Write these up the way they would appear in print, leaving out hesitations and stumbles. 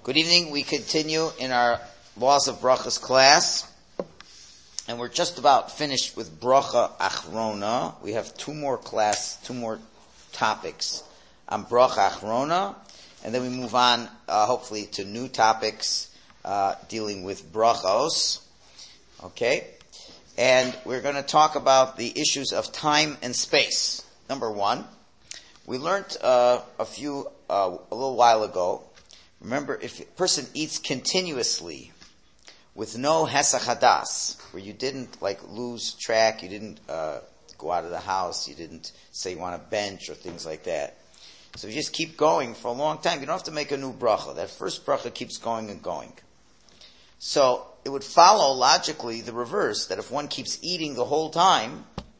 Good evening. We continue in our Laws of Brachas class, and we're just about finished with Bracha Achrona. We have two more topics on Bracha Achrona, and then we move on, hopefully, to new topics dealing with Brachos. Okay? And we're going to talk about the issues of time and space. Number one, we learned a little while ago. Remember, if a person eats continuously with no hesach hadas, where you didn't lose track, you didn't go out of the house, you didn't say you want to bench or things like that. So you just keep going for a long time. You don't have to make a new bracha. That first bracha keeps going and going. So it would follow logically the reverse, that if one keeps eating the whole time,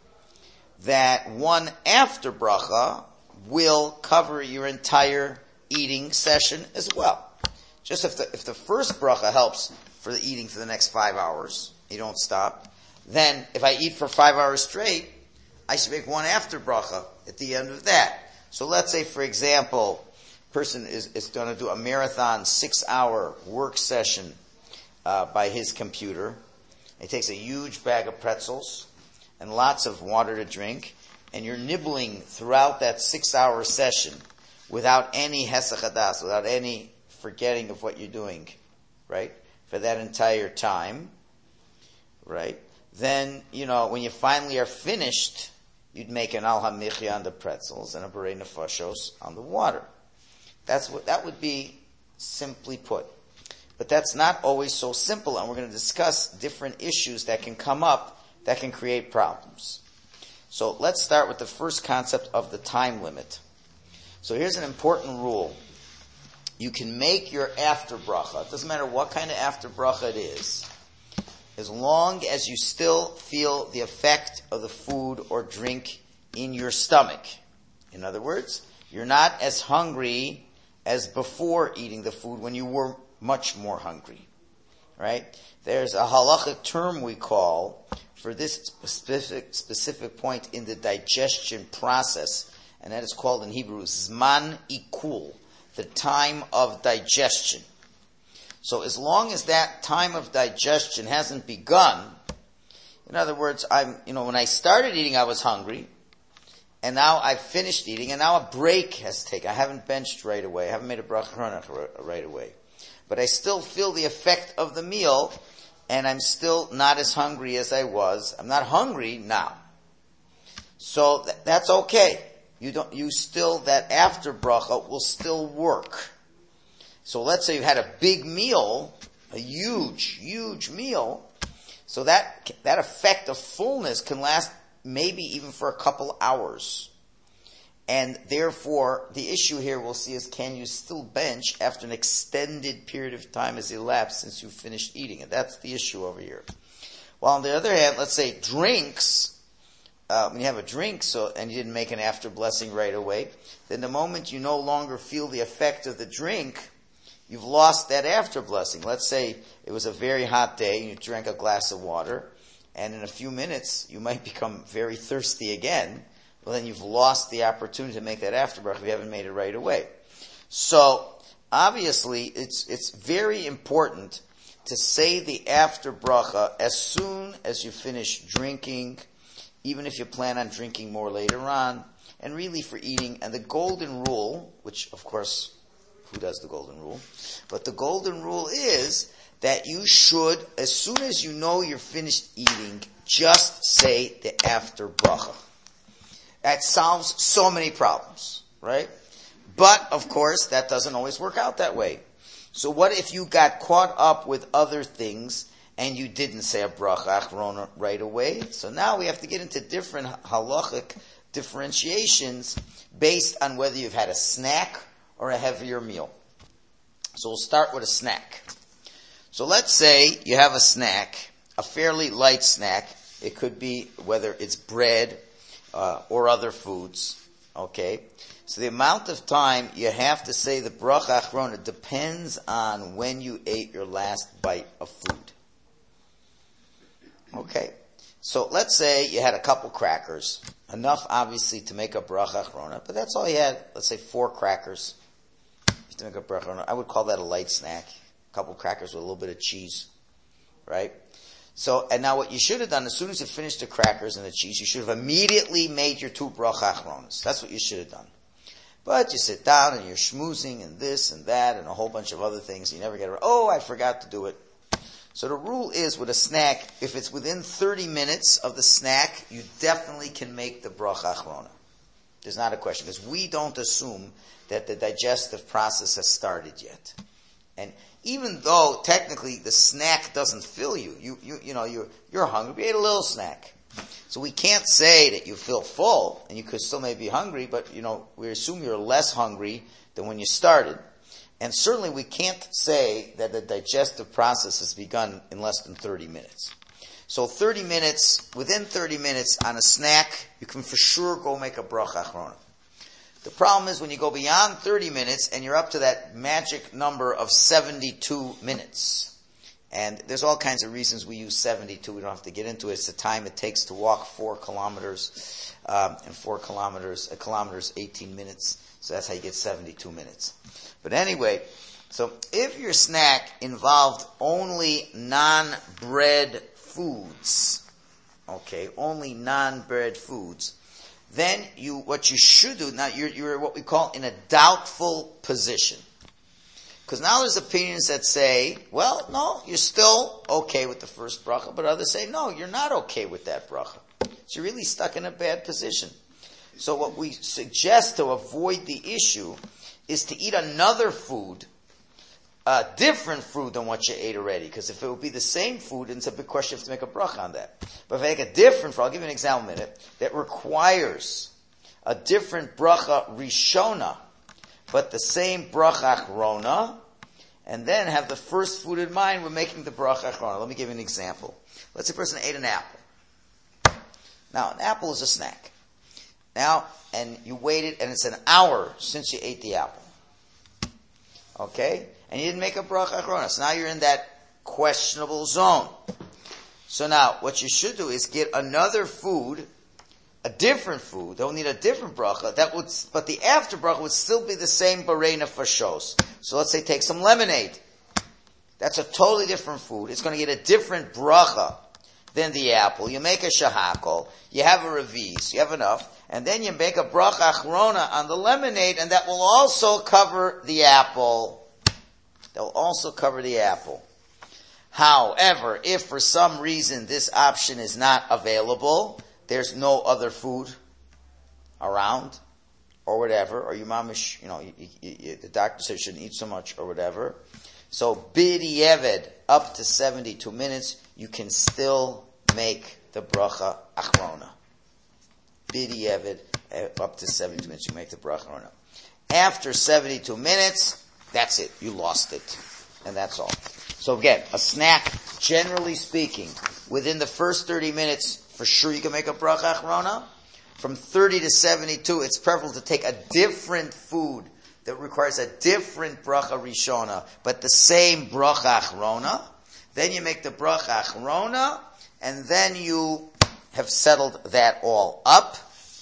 that one after bracha will cover your entire eating session as well. Just if the first bracha helps for the eating for the next 5 hours, you don't stop, then if I eat for 5 hours straight, I should make one after bracha at the end of that. So let's say, for example, a person is going to do a marathon 6-hour work session by his computer. He takes a huge bag of pretzels and lots of water to drink, and you're nibbling throughout that 6-hour session without any hesach hadas, without any forgetting of what you're doing, right? For that entire time, right? Then, when you finally are finished, you'd make an al hamichya on the pretzels and a berei nefashos on the water. That would be simply put. But that's not always so simple, and we're going to discuss different issues that can come up that can create problems. So let's start with the first concept of the time limit. So here's an important rule. You can make your after bracha, it doesn't matter what kind of after bracha it is, as long as you still feel the effect of the food or drink in your stomach. In other words, you're not as hungry as before eating the food when you were much more hungry. Right? There's a halachic term we call for this specific point in the digestion process, and that is called in Hebrew zman ikul, the time of digestion. So as long as that time of digestion hasn't begun, in other words, when I started eating I was hungry, and now I've finished eating, and now a break has taken. I haven't benched right away, I haven't made a bracha right away. But I still feel the effect of the meal, and I'm still not as hungry as I was. I'm not hungry now. So that's okay. That after bracha will still work. So let's say you had a big meal, a huge meal, so that effect of fullness can last maybe even for a couple hours. And therefore, the issue here we'll see is, can you still bench after an extended period of time has elapsed since you finished eating? And that's the issue over here. While on the other hand, let's say drinks, when you have a drink and you didn't make an after blessing right away, then the moment you no longer feel the effect of the drink, you've lost that after blessing. Let's say it was a very hot day and you drank a glass of water, and in a few minutes you might become very thirsty again. Well, then you've lost the opportunity to make that after bracha if you haven't made it right away. So, obviously, it's very important to say the after bracha as soon as you finish drinking, even if you plan on drinking more later on, and really for eating. And the golden rule, which, of course, who does the golden rule? But the golden rule is that you should, as soon as you know you're finished eating, just say the after bracha. That solves so many problems, right? But, of course, that doesn't always work out that way. So what if you got caught up with other things and you didn't say a bracha achrona right away? So now we have to get into different halachic differentiations based on whether you've had a snack or a heavier meal. So we'll start with a snack. So let's say you have a snack, a fairly light snack. It could be whether it's bread or other foods, okay? So the amount of time you have to say the bracha achrona depends on when you ate your last bite of food. Okay? So let's say you had a couple crackers, enough obviously to make a bracha achrona, but that's all you had, let's say 4 crackers. You have to make a bracha achrona. I would call that a light snack. A couple crackers with a little bit of cheese, right? So, and now what you should have done, as soon as you finished the crackers and the cheese, you should have immediately made your 2 bracha achronas. That's what you should have done. But you sit down and you're schmoozing and this and that and a whole bunch of other things. You never get around, I forgot to do it. So the rule is with a snack, if it's within 30 minutes of the snack, you definitely can make the bracha achrona. There's not a question, because we don't assume that the digestive process has started yet. And even though technically the snack doesn't fill you, you're hungry, you ate a little snack. So we can't say that you feel full, and you could still maybe be hungry, but we assume you're less hungry than when you started. And certainly we can't say that the digestive process has begun in less than 30 minutes. So within 30 minutes on a snack, you can for sure go make a bracha achrona. The problem is when you go beyond 30 minutes and you're up to that magic number of 72 minutes. And there's all kinds of reasons we use 72. We don't have to get into it. It's the time it takes to walk 4 kilometers, and 4 kilometers, a kilometer is 18 minutes. So that's how you get 72 minutes. But anyway, so if your snack involved only non-bread foods, only non-bread foods, then what you should do, now you're what we call in a doubtful position. Because now there's opinions that say, well, no, you're still okay with the first bracha, but others say, no, you're not okay with that bracha. So you're really stuck in a bad position. So what we suggest to avoid the issue is to eat another food, a different food than what you ate already. Because if it would be the same food, then it's a big question, you have to make a bracha on that. But if I make a different food, I'll give you an example in a minute, that requires a different bracha rishona, but the same bracha achrona, and then have the first food in mind when making the bracha achrona. Let me give you an example. Let's say a person ate an apple. Now, an apple is a snack. Now, and you waited, and it's an hour since you ate the apple. Okay? And you didn't make a bracha achrona. So now you're in that questionable zone. So now, what you should do is get another food, a different food. Don't need a different bracha. But the after bracha would still be the same barei nefashos. So let's say take some lemonade. That's a totally different food. It's going to get a different bracha than the apple. You make a shahakol. You have a revis. You have enough. And then you make a bracha achrona on the lemonade, and that will also cover the apple. That will also cover the apple. However, if for some reason this option is not available, there's no other food around, or whatever, or your mamish, the doctor said you shouldn't eat so much, or whatever. So, b'di'evid, up to 72 minutes, you can still make the bracha achrona. B'di'evid, up to 72 minutes, you make the bracha achrona. After 72 minutes, that's it. You lost it. And that's all. So again, a snack, generally speaking, within the first 30 minutes, for sure you can make a bracha achrona. From 30 to 72, it's preferable to take a different food that requires a different bracha rishona, but the same bracha achrona. Then you make the bracha achrona, and then you have settled that all up.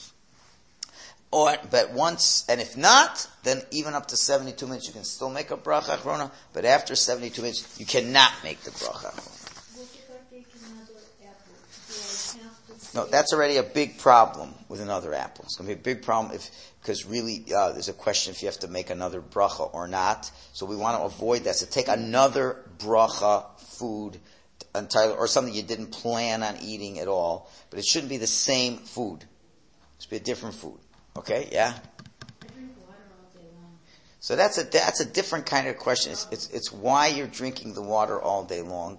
But once, and if not, then even up to 72 minutes, you can still make a bracha achrona, but after 72 minutes, you cannot make the bracha achrona. No, that's already a big problem with another apple. It's going to be a big problem because really there's a question if you have to make another bracha or not. So we want to avoid that. So take another bracha food entirely, or something you didn't plan on eating at all, but it shouldn't be the same food. It should be a different food. Okay, yeah. I drink water all day long. So that's a different kind of question. It's why you're drinking the water all day long.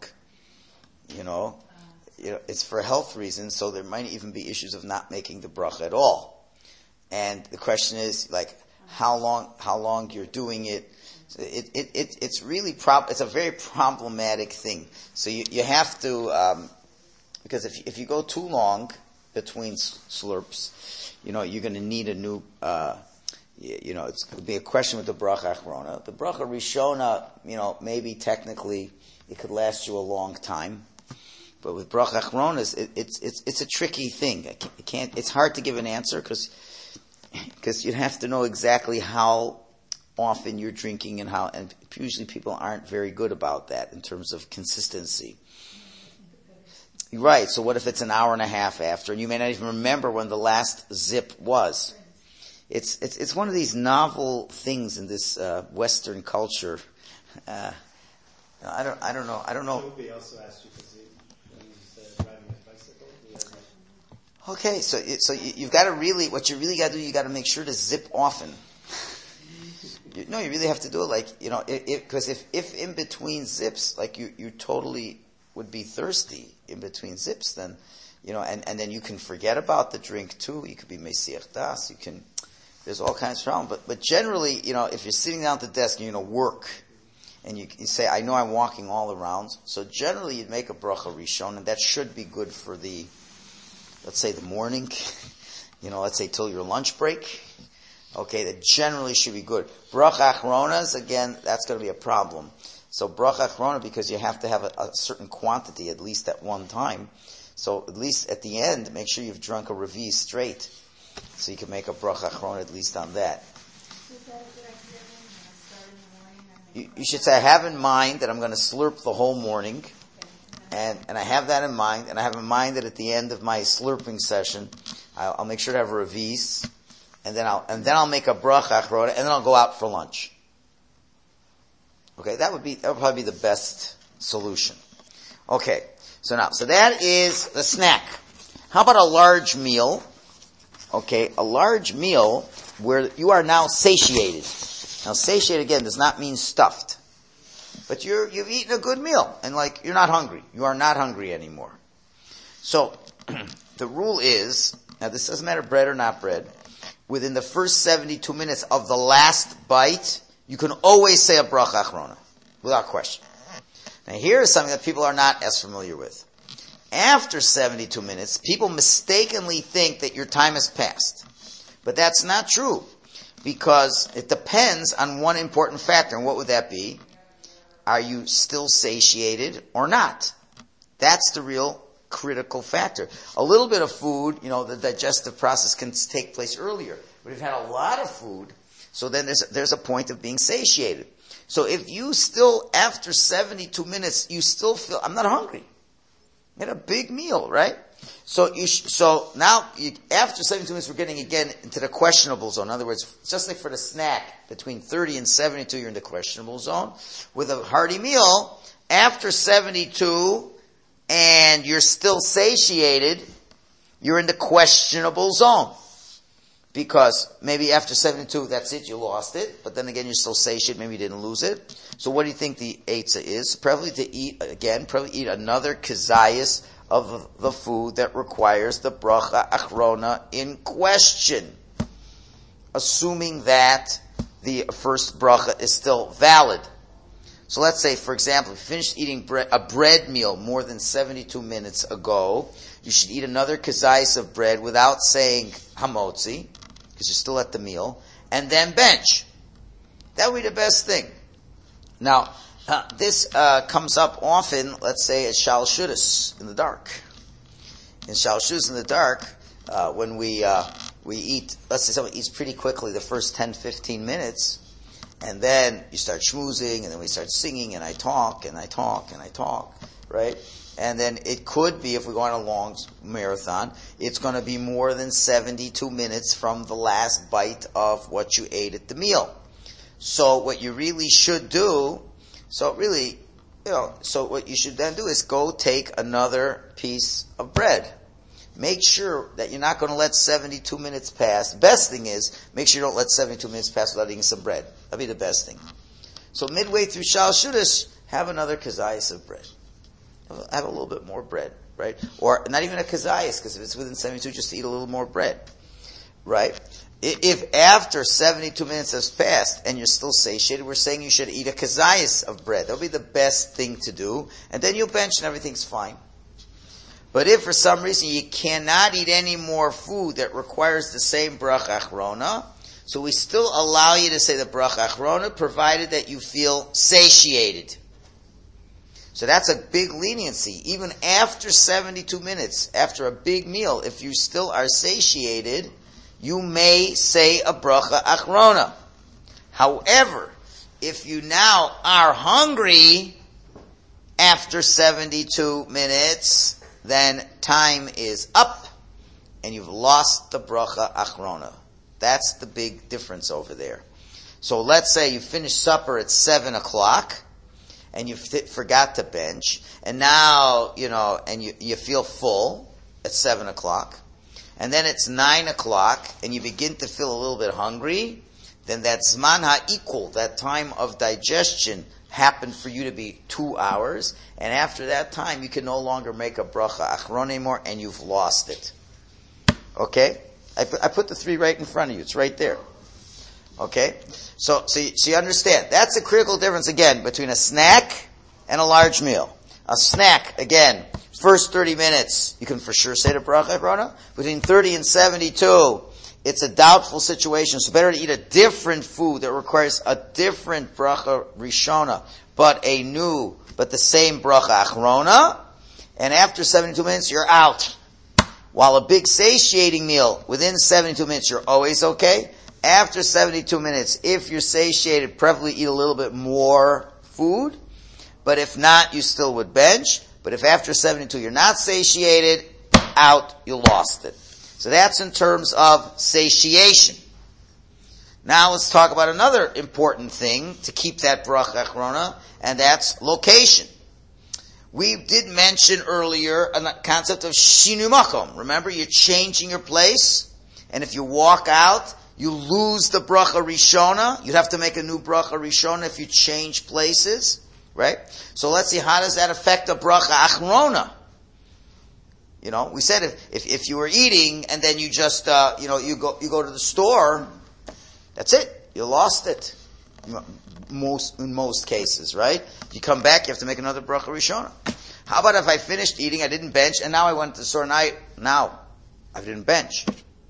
It's for health reasons, so there might even be issues of not making the bracha at all. And the question is, how long you're doing it. It's really it's a very problematic thing. So you have to, because if you go too long between slurps, you're going to need a new, it's going to be a question with the bracha achrona. The bracha rishona, maybe technically it could last you a long time. But with bracha achronas, it's a tricky thing. It's hard to give an answer because you'd have to know exactly how often you're drinking and how, and usually people aren't very good about that in terms of consistency. Right, so what if it's an hour and a half after, and you may not even remember when the last zip was? It's one of these novel things in this Western culture. I don't know. Toby also asked you when he's driving his bicycle. Okay, so you've got to what you really got to do, you got to make sure to zip often. You really have to do it like, because if in between zips, like you totally would be thirsty in between zips, then, and then you can forget about the drink too. You could be mesiach das. There's all kinds of problems. But generally, if you're sitting down at the desk and you're going to work, and you say, I know I'm walking all around, so generally you'd make a bracha rishon, and that should be good for let's say the morning, let's say till your lunch break. Okay, that generally should be good. Bracha achronas, again, that's going to be a problem. So bracha achrona, because you have to have a certain quantity, at least at one time. So at least at the end, make sure you've drunk a revi straight, so you can make a bracha achrona at least on that. You should say, I have in mind that I'm going to slurp the whole morning, and I have that in mind, and I have in mind that at the end of my slurping session, I'll make sure to have a revis, and then I'll make a bracha achrona, and then I'll go out for lunch. Okay, that would probably be the best solution. Okay, so that is the snack. How about a large meal? Okay, a large meal where you are now satiated. Now, satiated again does not mean stuffed, but you've eaten a good meal and you're not hungry. You are not hungry anymore. So the rule is, now this doesn't matter bread or not bread. Within the first 72 minutes of the last bite, you can always say a bracha achrona, without question. Now here is something that people are not as familiar with. After 72 minutes, people mistakenly think that your time has passed. But that's not true, because it depends on one important factor. And what would that be? Are you still satiated or not? That's the real critical factor. A little bit of food, the digestive process can take place earlier. But if you've had a lot of food, so then there's a point of being satiated. So if you still, after 72 minutes, you still feel, I'm not hungry. You had a big meal, right? So now, after 72 minutes, we're getting again into the questionable zone. In other words, just like for the snack, between 30 and 72, you're in the questionable zone. With a hearty meal, after 72, and you're still satiated, you're in the questionable zone. Because maybe after 72, that's it, you lost it. But then again, you're still satiated, maybe you didn't lose it. So what do you think the eitzah is? Probably eat another kazayas of the food that requires the bracha achrona in question. Assuming that the first bracha is still valid. So let's say, for example, if you finished eating a bread meal more than 72 minutes ago, you should eat another kazayas of bread without saying hamotzi, because you're still at the meal, and then bench. That would be the best thing. Now, this comes up often, let's say, at Shal Shudas in the dark. In Shal Shudas in the dark, when we eat, let's say someone eats pretty quickly the first 10, 15 minutes, and then you start schmoozing, and then we start singing, and I talk, right? And then it could be, if we go on a long marathon, it's going to be more than 72 minutes from the last bite of what you ate at the meal. So what you really should do, so what you should then do is go take another piece of bread. Make sure that you're not going to let 72 minutes pass. Best thing is, make sure you don't let 72 minutes pass without eating some bread. That'd be the best thing. So midway through Shal Shudas, have another kazayas of bread. Have a little bit more bread, right? Or not even a kazayas, because if it's within 72, just eat a little more bread, right? If after 72 minutes has passed and you're still satiated, we're saying you should eat a kazayas of bread. That'll be the best thing to do. And then you'll bench and everything's fine. But if for some reason you cannot eat any more food that requires the same bracha achrona, so we still allow you to say the bracha achrona, provided that you feel satiated. So that's a big leniency. Even after 72 minutes, after a big meal, if you still are satiated, you may say a bracha achrona. However, if you now are hungry after 72 minutes, then time is up and you've lost the bracha achrona. That's the big difference over there. So let's say you finish supper at 7 o'clock and you forgot to bench, and now, and you feel full at 7 o'clock, and then it's 9 o'clock and you begin to feel a little bit hungry, then that zman ha'ikul, that time of digestion, happened for you to be 2 hours, and after that time you can no longer make a bracha achrona anymore, and you've lost it. Okay? I put the 3 right in front of you. It's right there. Okay? So you understand. That's a critical difference, again, between a snack and a large meal. A snack, again, first 30 minutes, you can for sure say the bracha achrona. Between 30 and 72, it's a doubtful situation, so better to eat a different food that requires a different bracha rishona, but the same bracha achrona, and after 72 minutes, you're out. While a big satiating meal, within 72 minutes, you're always okay. After 72 minutes, if you're satiated, preferably eat a little bit more food, but if not, you still would bench. But if after 72 you're not satiated, out, you lost it. So that's in terms of satiation. Now let's talk about another important thing to keep that bracha achrona, and that's location. We did mention earlier a concept of shinu makom. Remember, you're changing your place, and if you walk out, you lose the bracha rishona. You'd have to make a new bracha rishona if you change places, right? So let's see, how does that affect the bracha achrona? We said if you were eating and then you just you go to the store, that's it. You lost it. In most cases, right? You come back, you have to make another bracha rishona. How about if I finished eating, I didn't bench, and now I went to the store and now I didn't bench?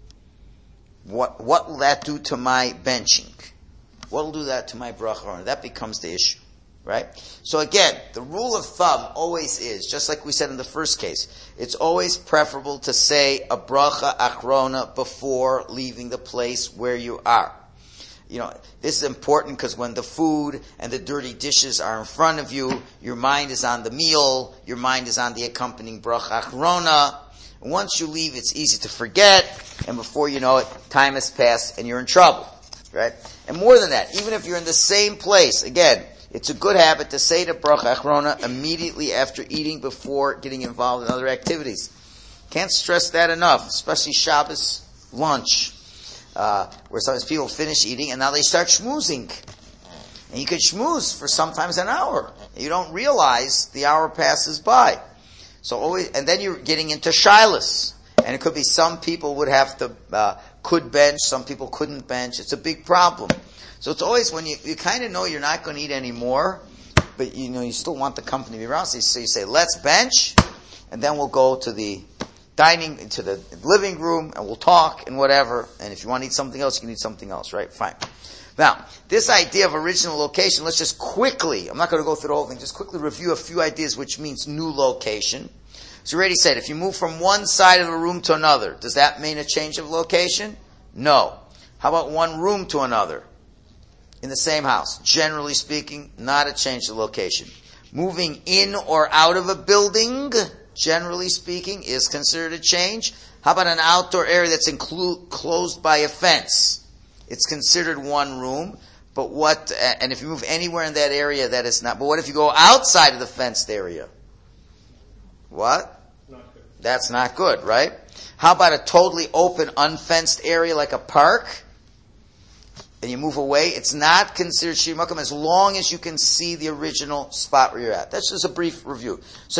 What will that do to my benching? What will do that to my bracha? That becomes the issue, right? So again, the rule of thumb always is, just like we said in the first case, it's always preferable to say a bracha achrona before leaving the place where you are. This is important because when the food and the dirty dishes are in front of you, your mind is on the meal, your mind is on the accompanying bracha achrona. And once you leave, it's easy to forget, and before you know it, time has passed and you're in trouble, right? And more than that, even if you're in the same place, again, it's a good habit to say the bracha achrona immediately after eating before getting involved in other activities. Can't stress that enough, especially Shabbos lunch. Where sometimes people finish eating and now they start schmoozing. And you could schmooze for sometimes an hour. You don't realize the hour passes by. And then you're getting into shilas. And it could be some people would have to, could bench, some people couldn't bench. It's a big problem. So it's always when you kind of know you're not going to eat anymore, but you still want the company to be around. So you say, let's bench, and then we'll go to the to the living room, and we'll talk and whatever. And if you want to eat something else, you can eat something else, right? Fine. Now, this idea of original location, let's just quickly, I'm not going to go through the whole thing, just quickly review a few ideas, which means new location. So we already said, if you move from one side of a room to another, does that mean a change of location? No. How about one room to another in the same house? Generally speaking, not a change of location. Moving in or out of a building, generally speaking, is considered a change. How about an outdoor area that's closed by a fence? It's considered one room, and if you move anywhere in that area, that is not. But what if you go outside of the fenced area? What? Not good. That's not good, right? How about a totally open, unfenced area like a park? And you move away, it's not considered shinu makom as long as you can see the original spot where you're at. That's just a brief review. So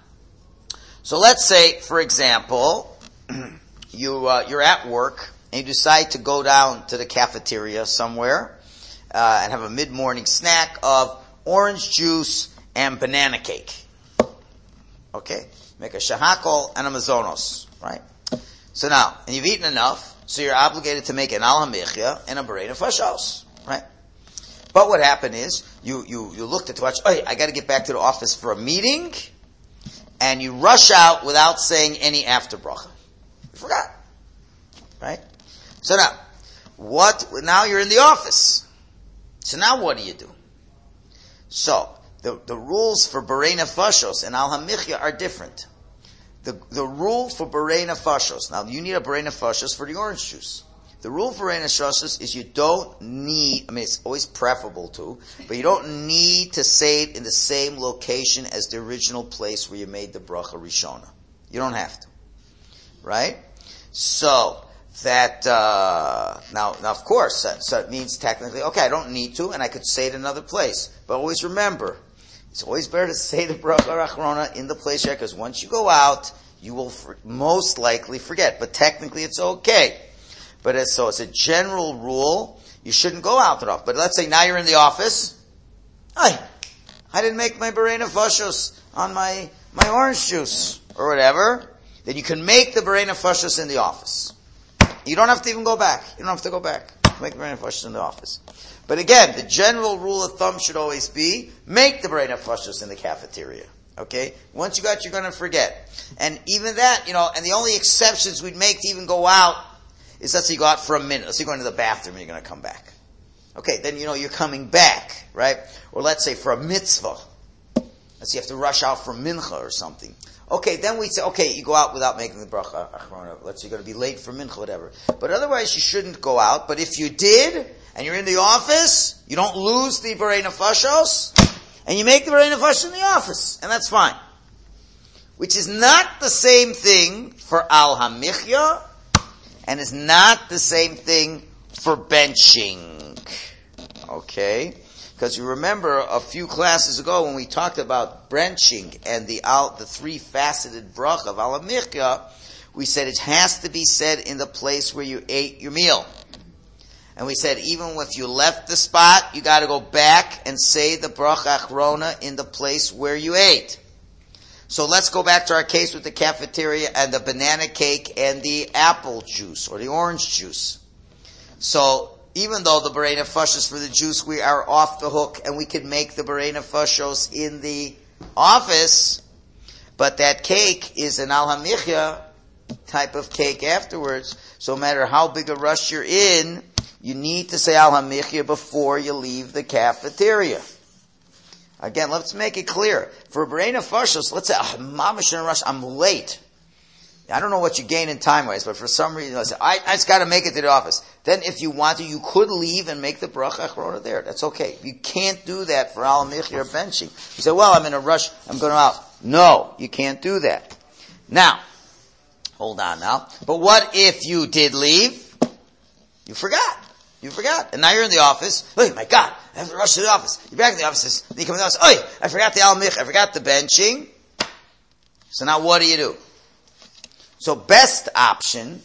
let's say, for example, you're at work and you decide to go down to the cafeteria somewhere and have a mid-morning snack of orange juice and banana cake. Okay? Make a shahakol and a mazonos, right? So now, and you've eaten enough, so you're obligated to make an al hamichya and a berei nefashos, right? But what happened is, you looked at the watch, I gotta get back to the office for a meeting, and you rush out without saying any after bracha. You forgot. Right? So now you're in the office. So now what do? So, the rules for Borei Nefashos and Al HaMichya are different. The rule for Borei Nefashos, now you need a Borei Nefashos for the orange juice. The rule for Borei Nefashos is you don't need, it's always preferable to, but you don't need to say it in the same location as the original place where you made the bracha Rishona. You don't have to. Right? So, that, now of course, so it means technically, okay, I don't need to, and I could say it in another place. But always remember, it's always better to say the bracha Achrona in the place here, because once you go out, you will most likely forget. But technically it's okay. But it's a general rule, you shouldn't go out enough. But let's say now you're in the office, I didn't make my Borei Nefashos on my orange juice, or whatever. Then you can make the Borei Nefashos in the office. You don't have to even go back. You don't have to go back. Make the Borei Nefashos in the office. But again, the general rule of thumb should always be, make the Borei Nefashos in the cafeteria. Okay? Once you got, you're gonna forget. And even that, and the only exceptions we'd make to even go out is, let's say you go out for a minute. Let's say you're going to the bathroom and you're gonna come back. Okay, then you're coming back, right? Or let's say for a mitzvah. Let's say you have to rush out for mincha or something. Okay, then we'd say, okay, you go out without making the bracha achrona. Let's say you're going to be late for mincha, whatever. But otherwise you shouldn't go out. But if you did, and you're in the office, you don't lose the Borei Nefashos, and you make the Borei Nefashos in the office. And that's fine. Which is not the same thing for Al HaMichya, and is not the same thing for benching. Okay? Because you remember a few classes ago when we talked about benching and the three-faceted bracha of Al HaMichya, we said it has to be said in the place where you ate your meal. And we said even if you left the spot, you got to go back and say the bracha achrona in the place where you ate. So let's go back to our case with the cafeteria and the banana cake and the apple juice or the orange juice. So even though the Borei Nefashos for the juice, we are off the hook and we can make the Borei Nefashos in the office, but that cake is an Al HaMichya type of cake afterwards. So no matter how big a rush you're in, you need to say Al HaMichya before you leave the cafeteria. Again, let's make it clear. For Borei Nefashos, let's say, mamash in a rush, I'm late. I don't know what you gain in time-wise, but for some reason, let's say, I just gotta make it to the office. Then if you want to, you could leave and make the bracha achrona there. That's okay. You can't do that for Al HaMichya or benching. You say, well, I'm in a rush, I'm going out. No, you can't do that. Now, hold on now. But what if you did leave? You forgot. And now you're in the office. Oh my God, I have to rush to the office. You're back in the office. Then you come in the office. Oh, I forgot the Al HaMichya. I forgot the benching. So now what do? So the best option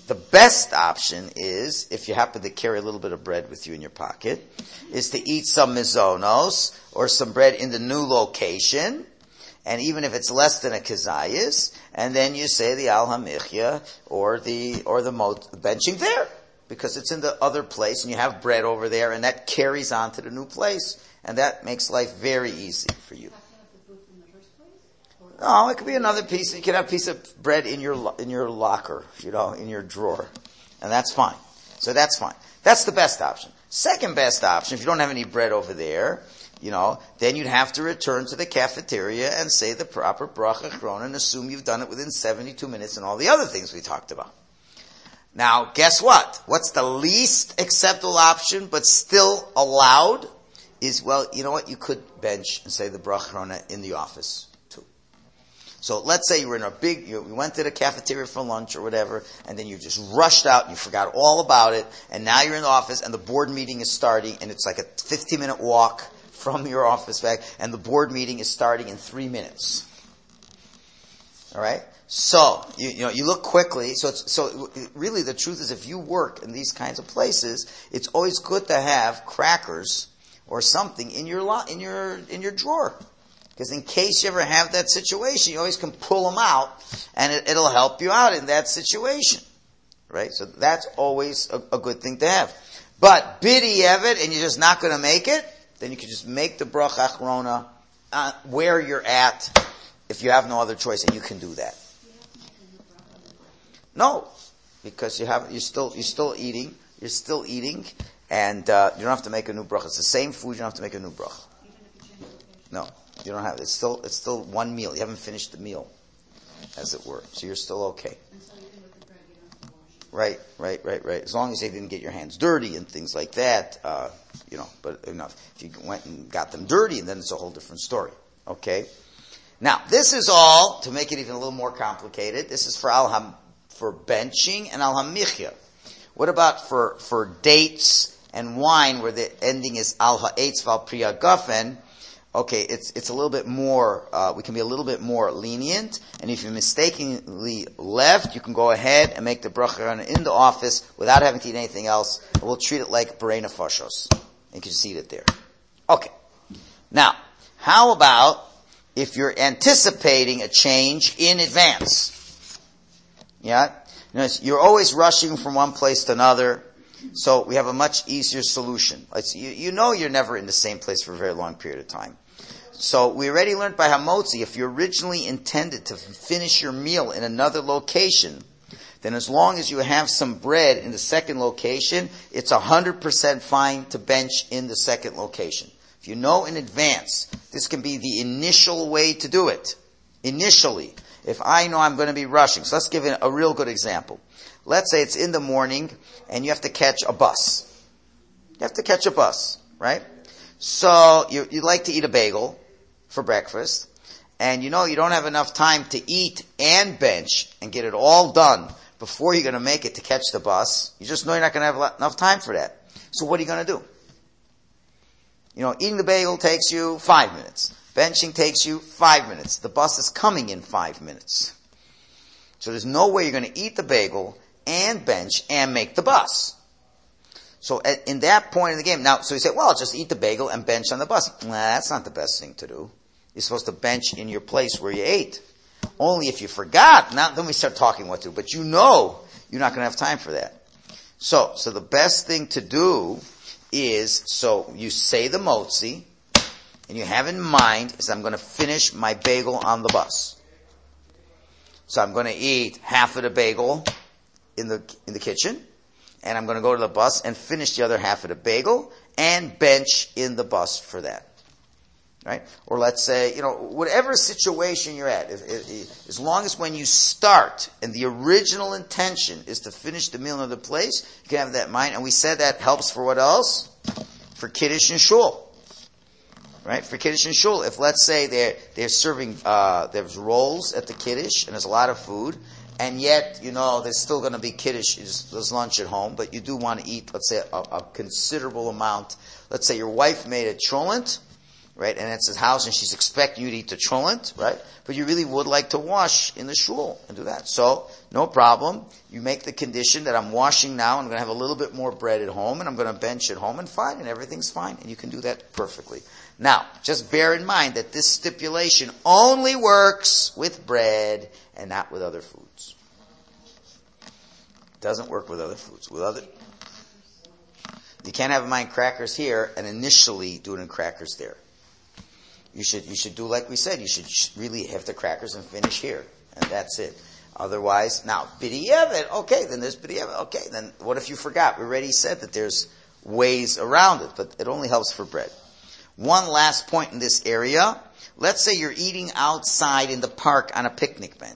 is, if you happen to carry a little bit of bread with you in your pocket, is to eat some mizonos or some bread in the new location, and even if it's less than a kazayas, and then you say the Al HaMichya or the benching there, because it's in the other place, and you have bread over there, and that carries on to the new place, and that makes life very easy for you. No, it could be another piece. You could have a piece of bread in your locker, in your drawer. And that's fine. So that's fine. That's the best option. Second best option, if you don't have any bread over there, then you'd have to return to the cafeteria and say the proper bracha achrona and assume you've done it within 72 minutes and all the other things we talked about. Now, guess what? What's the least acceptable option but still allowed is, well, you know what? You could bench and say the bracha achrona in the office. So let's say you were in you went to the cafeteria for lunch or whatever, and then you just rushed out and you forgot all about it, and now you're in the office and the board meeting is starting, and it's like a 15-minute walk from your office back, and the board meeting is starting in 3 minutes. Alright? So, you look quickly, so really the truth is if you work in these kinds of places, it's always good to have crackers or something in your drawer. Because in case you ever have that situation, you always can pull them out, and it'll help you out in that situation. Right? So that's always a good thing to have. But, bidi evet, and you're just not going to make it, then you can just make the bracha achrona where you're at, if you have no other choice, and you can do that. No, because you're still eating, And you don't have to make a new bracha. It's the same food. You don't have to make a new bracha. No, you don't have. It's still one meal. You haven't finished the meal, as it were. So you're still okay. Right. As long as they didn't get your hands dirty and things like that, but enough. If you went and got them dirty, and then it's a whole different story. Okay. Now, this is all, to make it even a little more complicated, this is for for benching and al-hamichya. What about for dates and wine, where the ending is al-ha'etz val-priya gafen? Okay, it's a little bit more, we can be a little bit more lenient, and if you mistakenly left, you can go ahead and make the bracha in the office without having to eat anything else, and we'll treat it like berei nefashos. And you can just eat it there. Okay. Now, how about if you're anticipating a change in advance? Yeah? You're always rushing from one place to another, so we have a much easier solution. You're never in the same place for a very long period of time. So we already learned by Hamotzi, if you originally intended to finish your meal in another location, then as long as you have some bread in the second location, it's 100% fine to bench in the second location. If you know in advance, this can be the initial way to do it. Initially, if I know I'm going to be rushing. So let's give a real good example. Let's say it's in the morning and you have to catch a bus. You have to catch a bus, right? So you like to eat a bagel for breakfast, and you don't have enough time to eat and bench and get it all done before you're going to make it to catch the bus. You just know you're not going to have enough time for that. So what are you going to do? Eating the bagel takes you 5 minutes. Benching takes you 5 minutes. The bus is coming in 5 minutes. So there's no way you're going to eat the bagel and bench and make the bus. So in that point in the game, so you say, well, just eat the bagel and bench on the bus. Nah, that's not the best thing to do. You're supposed to bench in your place where you ate. Only if you forgot, now then we start talking what to do. But you're not going to have time for that. So the best thing to do is, so you say the motzi, and you have in mind is I'm going to finish my bagel on the bus. So I'm going to eat half of the bagel in the kitchen, and I'm going to go to the bus and finish the other half of the bagel and bench in the bus for that. Right? Or let's say, whatever situation you're at, as long as when you start and the original intention is to finish the meal in another place, you can have that in mind. And we said that helps for what else? For Kiddush and Shul. Right? For Kiddush and Shul. If let's say they're serving, there's rolls at the Kiddush and there's a lot of food, and yet, there's still going to be Kiddush, there's lunch at home, but you do want to eat, let's say, a considerable amount. Let's say your wife made a cholent, right, and it's his house and she's expecting you to eat the cholent, right, but you really would like to wash in the shul and do that. So, no problem. You make the condition that I'm washing now, I'm going to have a little bit more bread at home, and I'm going to bench at home, and fine, and everything's fine, and you can do that perfectly. Now, just bear in mind that this stipulation only works with bread and not with other foods. It doesn't work with other foods. You can't have in mind crackers here and initially do it in crackers there. You should do like we said. You should really have the crackers and finish here, and that's it. Otherwise, now b'diavad, okay, then there's b'diavad. Okay, then what if you forgot? We already said that there's ways around it, but it only helps for bread. One last point in this area. Let's say you're eating outside in the park on a picnic bench.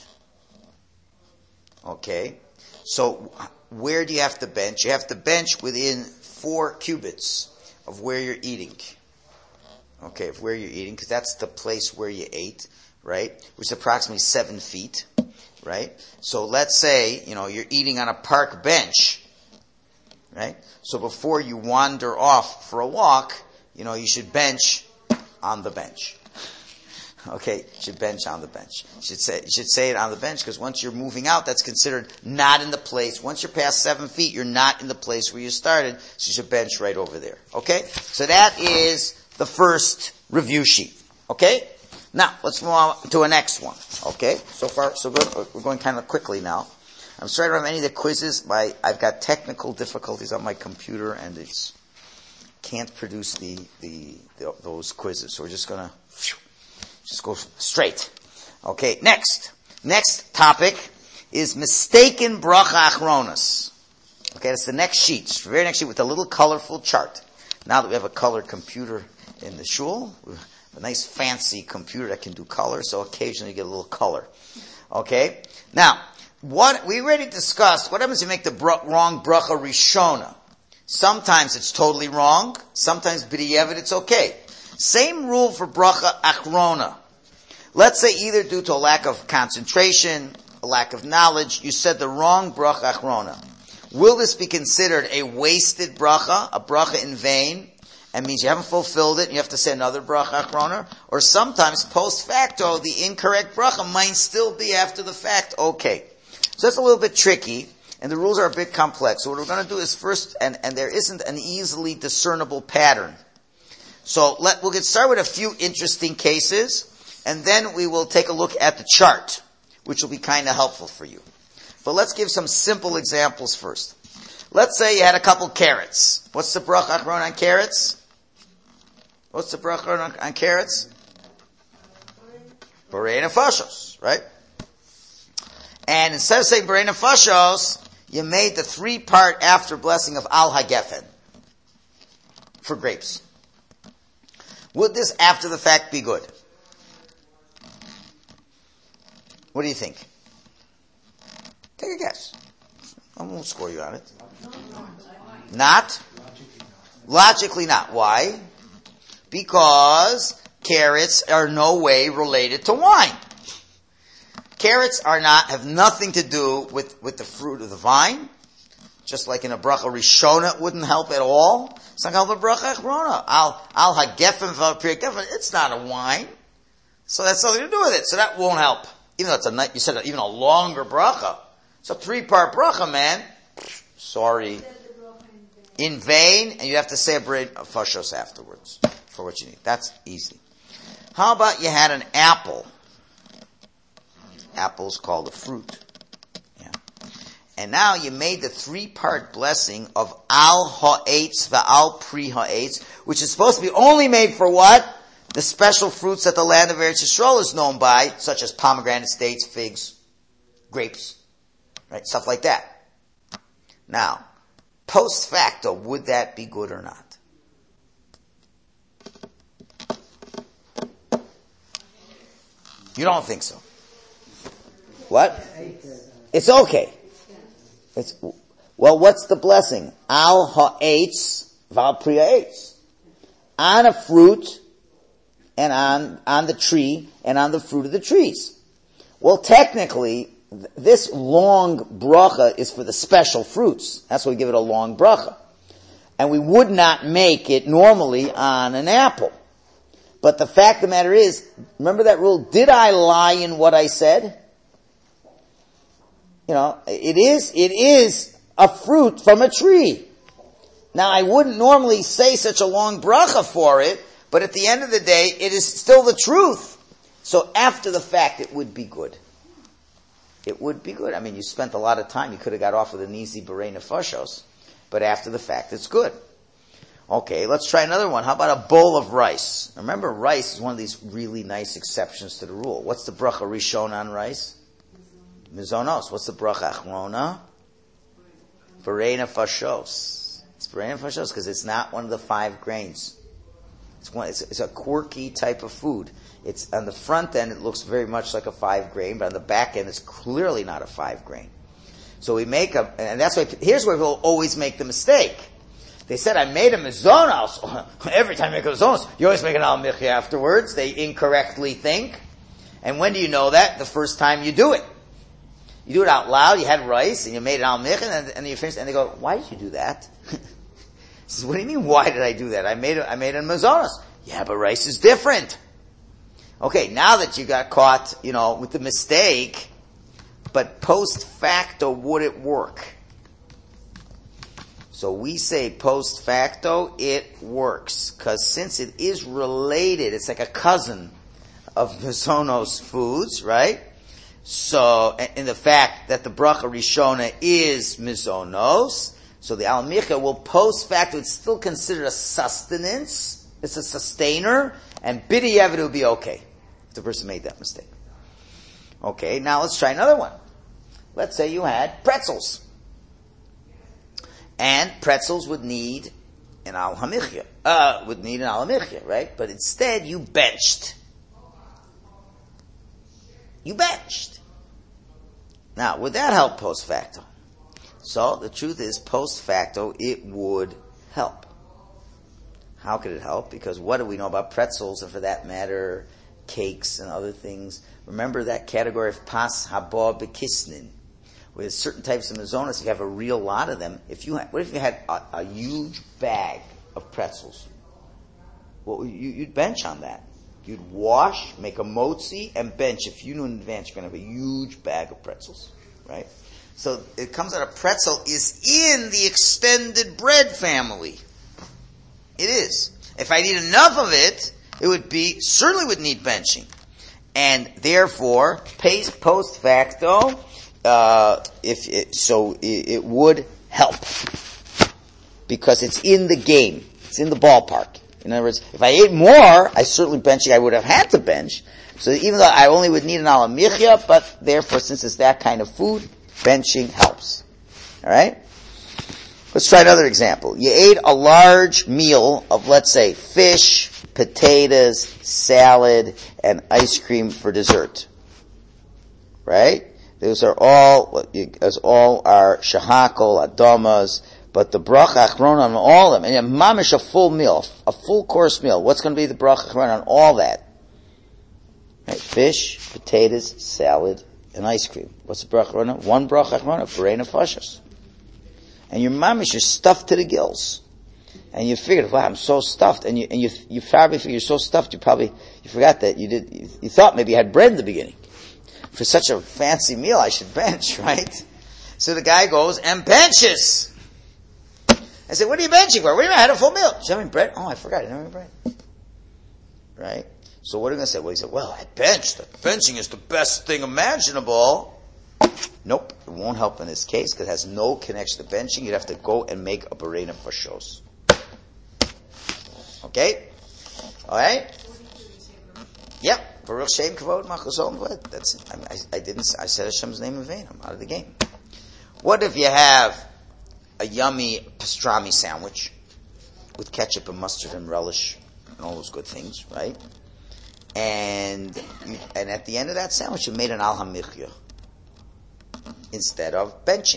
Okay, so where do you have to bench? You have to bench within 4 cubits of where you're eating. Okay, of where you're eating, because that's the place where you ate, right? Which is approximately 7 feet, right? So let's say, you're eating on a park bench, right? So before you wander off for a walk, you should bench on the bench. Okay, you should bench on the bench. You should say it on the bench, because once you're moving out, that's considered not in the place. Once you're past 7 feet, you're not in the place where you started, so you should bench right over there. Okay? So that is the first review sheet. Okay? Now, let's move on to a next one. Okay? So far, so good. We're going kind of quickly now. I'm sorry to have any of the quizzes. I've got technical difficulties on my computer, and it's can't produce those quizzes. So we're just gonna just go straight. Okay, next topic is mistaken bracha achronos. Okay, that's the next sheet. It's the very next sheet with a little colorful chart. Now that we have a color computer in the shul, a nice fancy computer that can do color, so occasionally you get a little color. Okay? Now, what we already discussed, what happens if you make the wrong bracha rishona? Sometimes it's totally wrong, sometimes b'diavad it's okay. Same rule for bracha achrona. Let's say either due to a lack of concentration, a lack of knowledge, you said the wrong bracha achrona. Will this be considered a wasted bracha, a bracha in vain? That means you haven't fulfilled it and you have to say another bracha achrona? Or sometimes post facto, the incorrect bracha might still be after the fact okay. So that's a little bit tricky, and the rules are a bit complex. So what we're going to do is first, and there isn't an easily discernible pattern. So we'll get started with a few interesting cases, and then we will take a look at the chart, which will be kind of helpful for you. But let's give some simple examples first. Let's say you had a couple carrots. What's the bracha achrona on carrots? What's the bracha on carrots? Borei nefashos, right? And instead of saying Borei nefashos, you made the 3-part after blessing of Al HaGefen for grapes. Would this after the fact be good? What do you think? Take a guess. I won't score you on it. Not? Logically not. Why? Because carrots are no way related to wine. Carrots have nothing to do with the fruit of the vine. Just like in a bracha rishona, it wouldn't help at all. It's not called a bracha achrona. Al hagefen v'al pri hagefen, it's not a wine. So that's nothing to do with it. So that won't help. Even though you said even a longer bracha. It's a 3-part bracha, man. Sorry. In vain, and you have to say a Borei nefashos afterwards for what you need. That's easy. How about you had an apple? Apple's called a fruit. Yeah. And now you made the 3-part blessing of al ha'etz va'al pri ha'etz, which is supposed to be only made for what? The special fruits that the land of Eretz Yisrael is known by, such as pomegranates, dates, figs, grapes, right? Stuff like that. Now, post facto, would that be good or not? You don't think so? What? It's okay. Well, what's the blessing? Al ha'etz v'al pri ha'etz. On a fruit, and on the tree, and on the fruit of the trees. Well, technically, this long bracha is for the special fruits. That's why we give it a long bracha. And we would not make it normally on an apple. But the fact of the matter is, remember that rule, did I lie in what I said? You know, it is a fruit from a tree. Now, I wouldn't normally say such a long bracha for it, but at the end of the day, it is still the truth. So after the fact, it would be good. It would be good. I mean, you spent a lot of time. You could have got off with an easy Borei nefashos, but after the fact, it's good. Okay, let's try another one. How about a bowl of rice? Remember, rice is one of these really nice exceptions to the rule. What's the bracha rishon on rice? Mizonos. What's the bracha achrona? Borei nefashos. It's Borei nefashos because it's not one of the 5 grains. It's a quirky type of food. It's on the front end, it looks very much like a 5 grain, but on the back end, it's clearly not a 5 grain. So we make and that's why, here's where we'll always make the mistake. They said, I made a mizonos. Every time you make a mizonos, you always make an al michya afterwards. They incorrectly think. And when do you know that? The first time you do it. You do it out loud, you had rice, and you made an al michya, and you finish, and they go, why did you do that? He says, what do you mean, why did I do that? I made a mazonos. Yeah, but rice is different. Okay, now that you got caught, with the mistake, but post facto, would it work? So we say post facto, it works. Because since it is related, it's like a cousin of mazonos foods, right? So, in the fact that the bracha rishona is mizonos, so the al michya will post facto, it's still considered a sustenance, it's a sustainer, and b'diavad will be okay if the person made that mistake. Okay, now let's try another one. Let's say you had pretzels. And pretzels would need an al hamichya, right? But instead you benched. Now, would that help post facto? So, the truth is, post facto, it would help. How could it help? Because what do we know about pretzels, and for that matter, cakes and other things? Remember that category of pas haba bekisnin, where there's certain types of mazonas, if you have a real lot of them, what if you had a huge bag of pretzels? Well, you'd bench on that. You'd wash, make a motzi, and bench. If you knew in advance you're going to have a huge bag of pretzels, right? So it comes out a pretzel is in the extended bread family. It is. If I need enough of it, certainly would need benching. And therefore, post facto, it would help. Because it's in the game. It's in the ballpark. In other words, if I ate more, I would have had to bench. So even though I only would need an ala michya, but therefore, since it's that kind of food, benching helps. Alright? Let's try another example. You ate a large meal of, let's say, fish, potatoes, salad, and ice cream for dessert. Right? Those are all are shahakol, adomas, but the bracha achrona on all of them, and mamish a full meal, a full course meal. What's going to be the bracha achrona on all that? Right? Fish, potatoes, salad, and ice cream. What's the bracha achrona? One bracha achrona, b'rei nefashos. And your mamish is stuffed to the gills. And you figured, wow, I'm so stuffed. And you probably figured you're so stuffed, you forgot that you thought maybe you had bread in the beginning. For such a fancy meal, I should bench, right? So the guy goes and benches. I said, what are you benching for? What do you mean I had a full meal? Did you have any bread? Oh, I forgot, I didn't have any bread. Right? So what are you going to say? Well, he said, I benched. Benching is the best thing imaginable. Nope, it won't help in this case because it has no connection to benching. You'd have to go and make a berei nefashos. Okay? Alright? Yep. Baruch Shem Kavod Machazol V'ed. That's it. I said Hashem's name in vain. I'm out of the game. What if you have a yummy pastrami sandwich with ketchup and mustard and relish and all those good things, right? And at the end of that sandwich, you made an al hamichya instead of benching.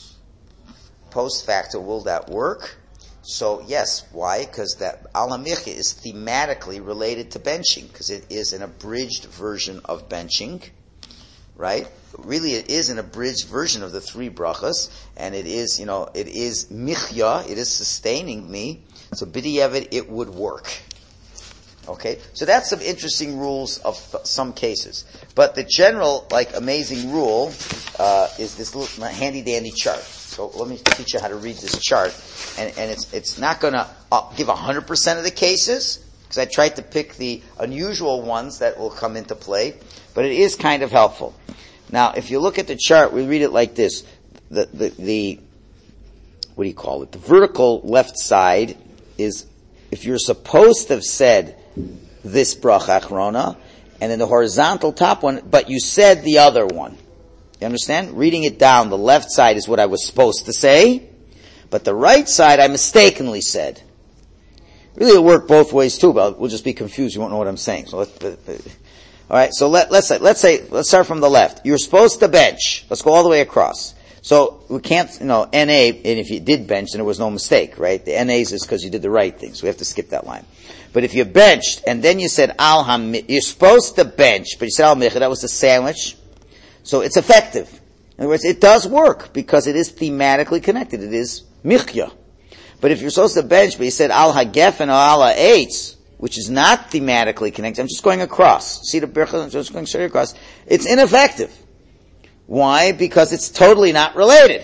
Post facto, will that work? So yes, why? Because that al hamichya is thematically related to benching, because it is an abridged version of benching, right? Really, it is an abridged version of the three brachas, and it is michya, it is sustaining me. So b'diavad, it would work. Okay, so that's some interesting rules of some cases. But the general, amazing rule is this little handy dandy chart. So let me teach you how to read this chart, and it's not going to give 100% of the cases because I tried to pick the unusual ones that will come into play, but it is kind of helpful. Now, if you look at the chart, we read it like this: the what do you call it? The vertical left side is if you're supposed to have said this bracha achrona, and then the horizontal top one, but you said the other one. You understand? Reading it down, the left side is what I was supposed to say, but the right side I mistakenly said. Really, it'll work both ways too, but we'll just be confused. You won't know what I'm saying. So all right. So let's start from the left. You're supposed to bench. Let's go all the way across. So we can't, NA, and if you did bench, then there was no mistake, right? The NAs is because you did the right thing, so we have to skip that line. But if you benched, and then you said you're supposed to bench, but you said al-michya, that was the sandwich. So it's effective. In other words, it does work, because it is thematically connected. It is michya. But if you're supposed to bench, but you said al-hagefen or al-ha'etz, which is not thematically connected, I'm just going across. See the berachah, I'm just going straight across. It's ineffective. Why? Because it's totally not related.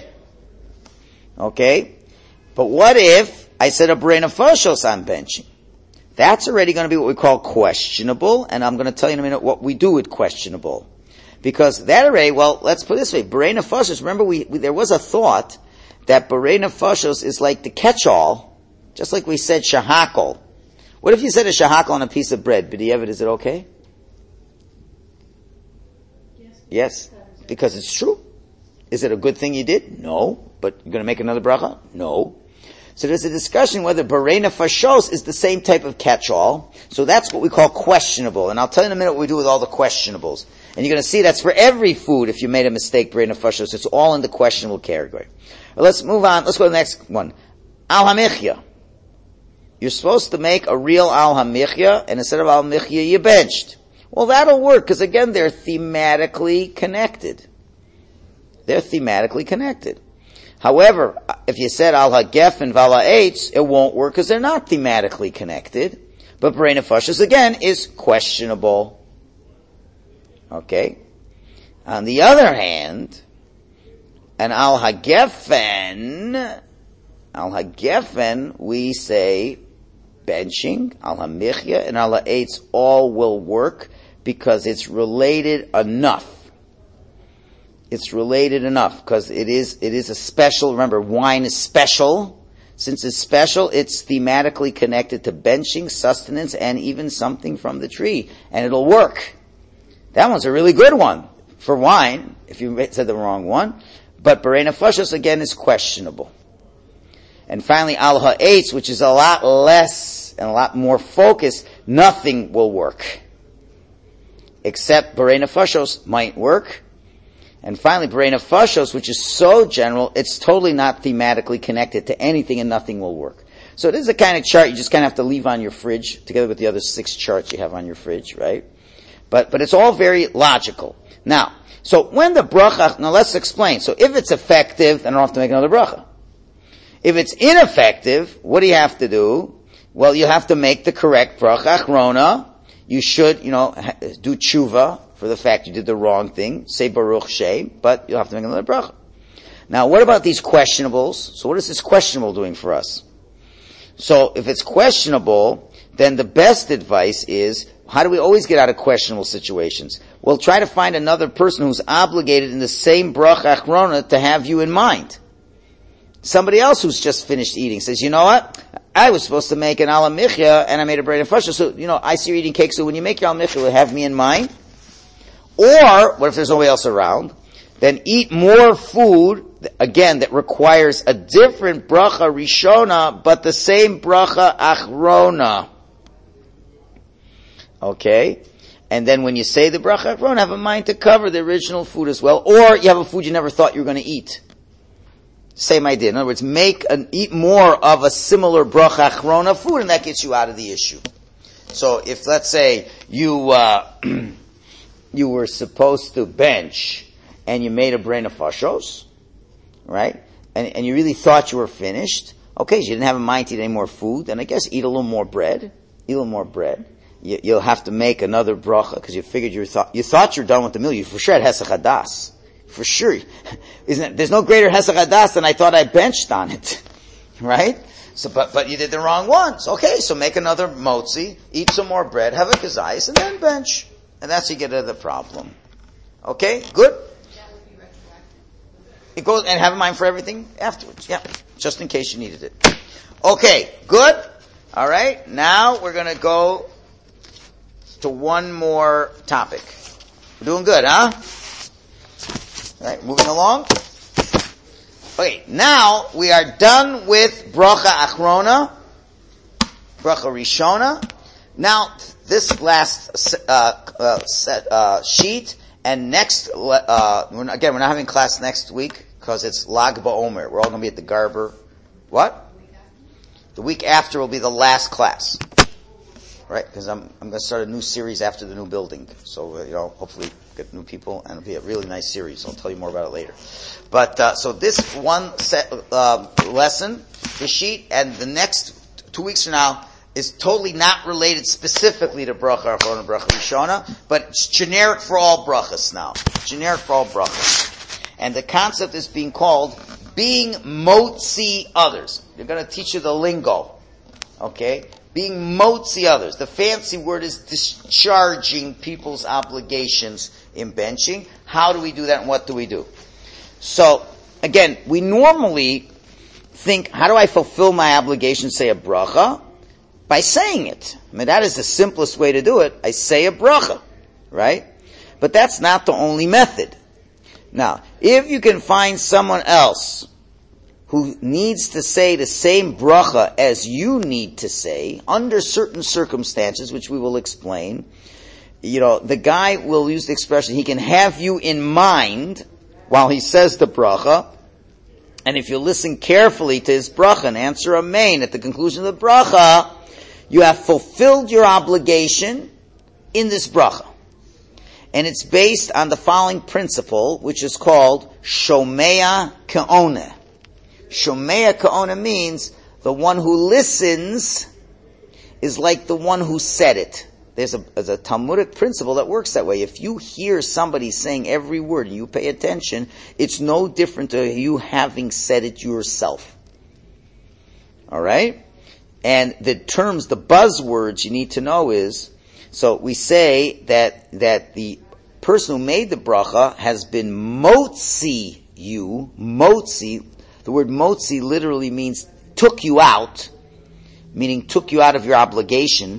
Okay? But what if I said a b'rei nefashos on benching? That's already going to be what we call questionable, and I'm going to tell you in a minute what we do with questionable. Because that array, let's put it this way, b'rei nefashos, remember there was a thought that b'rei nefashos is like the catch-all, just like we said shahakol. What if you said a shahakol on a piece of bread? B'diavad, is it okay? Yes. Because it's true. Is it a good thing you did? No. but you're going to make another bracha? No. So there's a discussion whether Borei Nefashos is the same type of catch-all. So that's what we call questionable. And I'll tell you in a minute what we do with all the questionables. And you're going to see that's for every food if you made a mistake, Borei Nefashos. It's all in the questionable category. Well, let's move on. Let's go to the next one. Al HaMichya. You're supposed to make a real Al HaMichya, and instead of Al HaMichya, you benched. Well, that'll work, because again, they're thematically connected. They're thematically connected. However, if you said Al HaGefen V'Al HaEitz, it won't work because they're not thematically connected. But Borei Nefashos, again, is questionable. Okay? On the other hand, an Al HaGefen, we say benching, Al HaMichya, and Al HaEitz all will work because it's related enough. It's related enough because it is a special. Remember, wine is special. Since it's special, it's thematically connected to benching, sustenance, and even something from the tree, and it'll work. That one's a really good one for wine. If you said the wrong one, but Borei Nefashos again is questionable. And finally, Al HaEitz, which is a lot less and a lot more focused, nothing will work except Borei Nefashos might work. And finally, Borei Nefashos, which is so general, it's totally not thematically connected to anything and nothing will work. So it is a kind of chart you just kind of have to leave on your fridge, together with the other 6 charts you have on your fridge, right? But it's all very logical. Now, so when the bracha, now let's explain. So if it's effective, then I don't have to make another bracha. If it's ineffective, what do you have to do? Well, you have to make the correct bracha achrona. You should, do tshuva for the fact you did the wrong thing. Say Baruch Shem, but you'll have to make another bracha. Now, what about these questionables? So what is this questionable doing for us? So if it's questionable, then the best advice is, how do we always get out of questionable situations? Well, try to find another person who's obligated in the same bracha achrona to have you in mind. Somebody else who's just finished eating says, you know what? I was supposed to make an Al HaMichya and I made a Borei Nefashos. So, I see you're eating cake, so when you make your Al HaMichya, will have me in mind? Or, what if there's nobody else around? Then eat more food, again, that requires a different bracha rishona, but the same bracha achrona. Okay? And then when you say the bracha achrona, have a mind to cover the original food as well. Or you have a food you never thought you were going to eat. Same idea. In other words, eat more of a similar bracha achrona food, and that gets you out of the issue. So if, let's say, you were supposed to bench, and you made a Borei Nefashos, right? And you really thought you were finished. Okay, so you didn't have a mind to eat any more food, then I guess eat a little more bread. You'll have to make another bracha, because you figured you thought you're done with the meal. You for sure had Hesach Hadas. For sure. There's no greater Hesach Hadas than I thought I benched on it. Right? So, but you did the wrong ones. Okay, so make another motzi, eat some more bread, have a kazayis, and then bench. And that's how you get out of the problem. Okay? Good? That would be retroactive. It goes, and have in mind for everything afterwards. Yeah. Just in case you needed it. Okay, good? Alright, now we're gonna go to one more topic. We're doing good, huh? Alright, moving along. Okay, now we are done with bracha achrona, bracha rishona. Now, this last sheet, and next, we're not having class next week because it's Lag BaOmer. We're all going to be at the Garber. What? The week after will be the last class, right? Because I'm going to start a new series after the new building. So hopefully get new people, and it'll be a really nice series. I'll tell you more about it later. But so this one lesson, the sheet, and the next 2 weeks from now is totally not related specifically to bracha achrona and bracha rishona, but it's generic for all brachas now. Generic for all brachas. And the concept is being called being motzi others. They're going to teach you the lingo. Okay? Being motzi others. The fancy word is discharging people's obligations in benching. How do we do that and what do we do? So, again, we normally think, how do I fulfill my obligation, say a bracha? By saying it. I mean, that is the simplest way to do it. I say a bracha, right? But that's not the only method. Now, if you can find someone else who needs to say the same bracha as you need to say, under certain circumstances, which we will explain, the guy will use the expression, he can have you in mind while he says the bracha, and if you listen carefully to his bracha and answer amen at the conclusion of the bracha, you have fulfilled your obligation in this bracha. And it's based on the following principle, which is called Shomea Ke'oneh. Shomea Ke'oneh means the one who listens is like the one who said it. There's a Talmudic principle that works that way. If you hear somebody saying every word and you pay attention, it's no different to you having said it yourself. Alright? And the terms, the buzzwords you need to know is, so we say that the person who made the bracha has been motzi you. Motzi, the word motzi literally means took you out, meaning took you out of your obligation.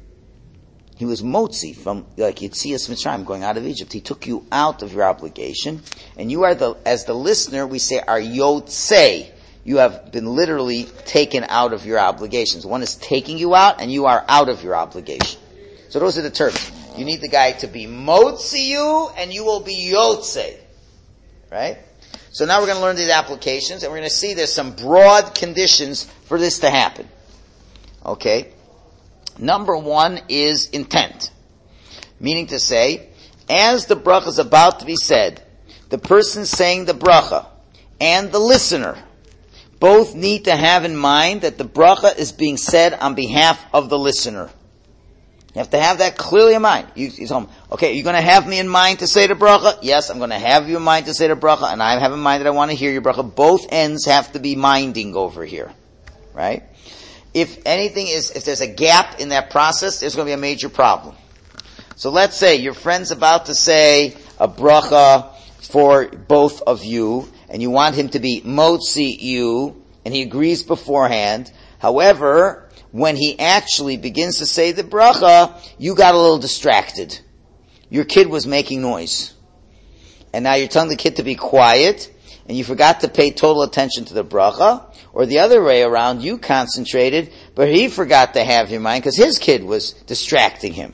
He was motzi from, like Yetzias Mitzrayim, going out of Egypt. He took you out of your obligation. And you are as the listener, we say, are yotzei. You have been literally taken out of your obligations. One is taking you out, and you are out of your obligation. So those are the terms. You need the guy to be motzi you, and you will be yotzei. Right? So now we're going to learn these applications, and we're going to see there's some broad conditions for this to happen. Okay? Number one is intent. Meaning to say, as the bracha is about to be said, the person saying the bracha and the listener both need to have in mind that the bracha is being said on behalf of the listener. You have to have that clearly in mind. You tell him, okay, you're going to have me in mind to say the bracha? Yes, I'm going to have you in mind to say the bracha, and I have in mind that I want to hear your bracha. Both ends have to be minding over here. Right? If there's a gap in that process, there's going to be a major problem. So let's say your friend's about to say a bracha for both of you, and you want him to be motzi you, and he agrees beforehand. However, when he actually begins to say the bracha, you got a little distracted. Your kid was making noise. And now you're telling the kid to be quiet, and you forgot to pay total attention to the bracha, or the other way around, you concentrated, but he forgot to have your mind because his kid was distracting him.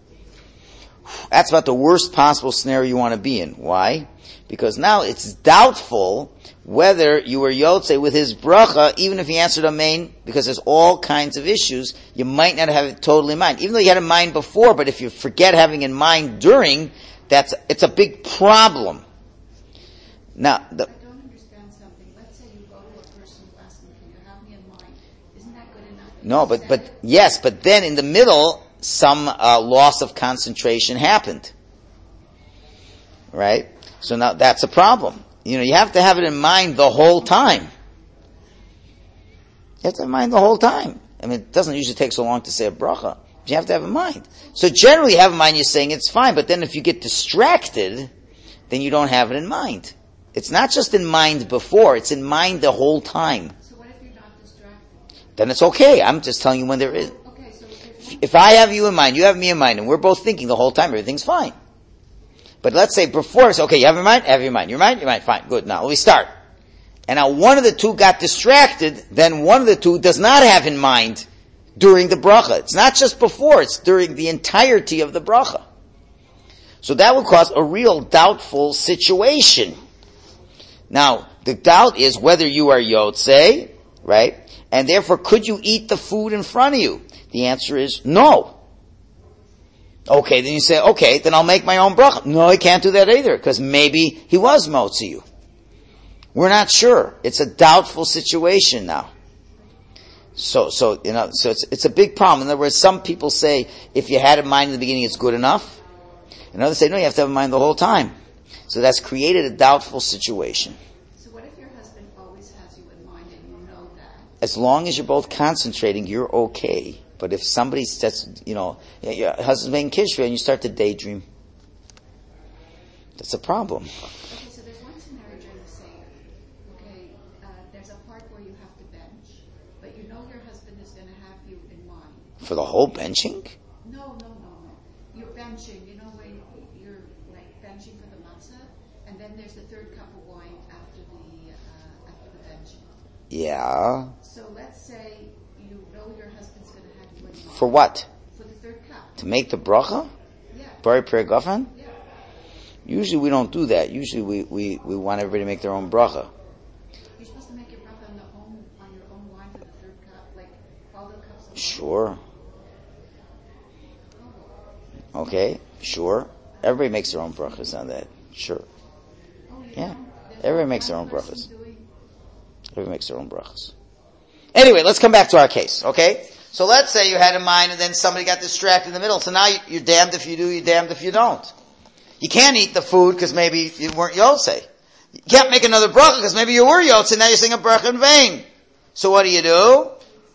That's about the worst possible scenario you want to be in. Why? Because now it's doubtful whether you were yotzei with his bracha, even if he answered amen, because there's all kinds of issues. You might not have it totally in mind. Even though you had in mind before, but if you forget having in mind during, it's a big problem. Now, I don't understand something. Let's say you go to a person who asks them, can you have me in mind? Isn't that good enough? No, but then in the middle, some loss of concentration happened. Right? So now that's a problem. You have to have it in mind the whole time. You have to have it in mind the whole time. I mean, it doesn't usually take so long to say a bracha. But you have to have it in mind. So generally you have in mind, you're saying it's fine, but then if you get distracted, then you don't have it in mind. It's not just in mind before, it's in mind the whole time. So what if you're not distracted? Then it's okay. I'm just telling you when there is. Okay, so If I have you in mind, you have me in mind, and we're both thinking the whole time, everything's fine. But let's say before, it's okay, you have your mind, have your mind. Your mind, fine, good. Now, let me start. And now one of the two got distracted, then one of the two does not have in mind during the bracha. It's not just before, it's during the entirety of the bracha. So that would cause a real doubtful situation. Now, the doubt is whether you are yotzei, right? And therefore, could you eat the food in front of you? The answer is no. Okay, then you say, okay, then I'll make my own bracha. No, I can't do that either, because maybe he was motzi you. We're not sure. It's a doubtful situation now. So it's a big problem. In other words, some people say, if you had in mind in the beginning, it's good enough. And others say, no, you have to have in mind the whole time. So that's created a doubtful situation. So what if your husband always has you in mind and you know that? As long as you're both concentrating, you're okay. But if somebody says, your husband's making kishra and you start to daydream, that's a problem. Okay, so there's one scenario during the Seder. Okay, there's a part where you have to bench, but you know your husband is going to have you in mind. For the whole benching? No. You're benching, when you're like benching for the matzah, and then there's the third cup of wine after the benching. Yeah. So let's say you know your husband's going to have you in For what? for the third cup. To make the bracha? Yeah. Bari Pri Gofen? Yeah. Usually we don't do that. Usually we want everybody to make their own bracha. You're supposed to make your bracha on your own wine for the third cup, like all the cups of wine. Sure. Okay, sure. Everybody makes their own brachas on that. Sure. Oh, you Yeah. don't? There's Everybody one makes their own person brachas. doing- Everybody makes their own brachas. Anyway, let's come back to our case, okay? So let's say you had in mind and then somebody got distracted in the middle. So now you're damned if you do, you're damned if you don't. You can't eat the food because maybe you weren't Yotzei. You can't make another bracha because maybe you were Yotzei, now you're saying a bracha in vain. So what do?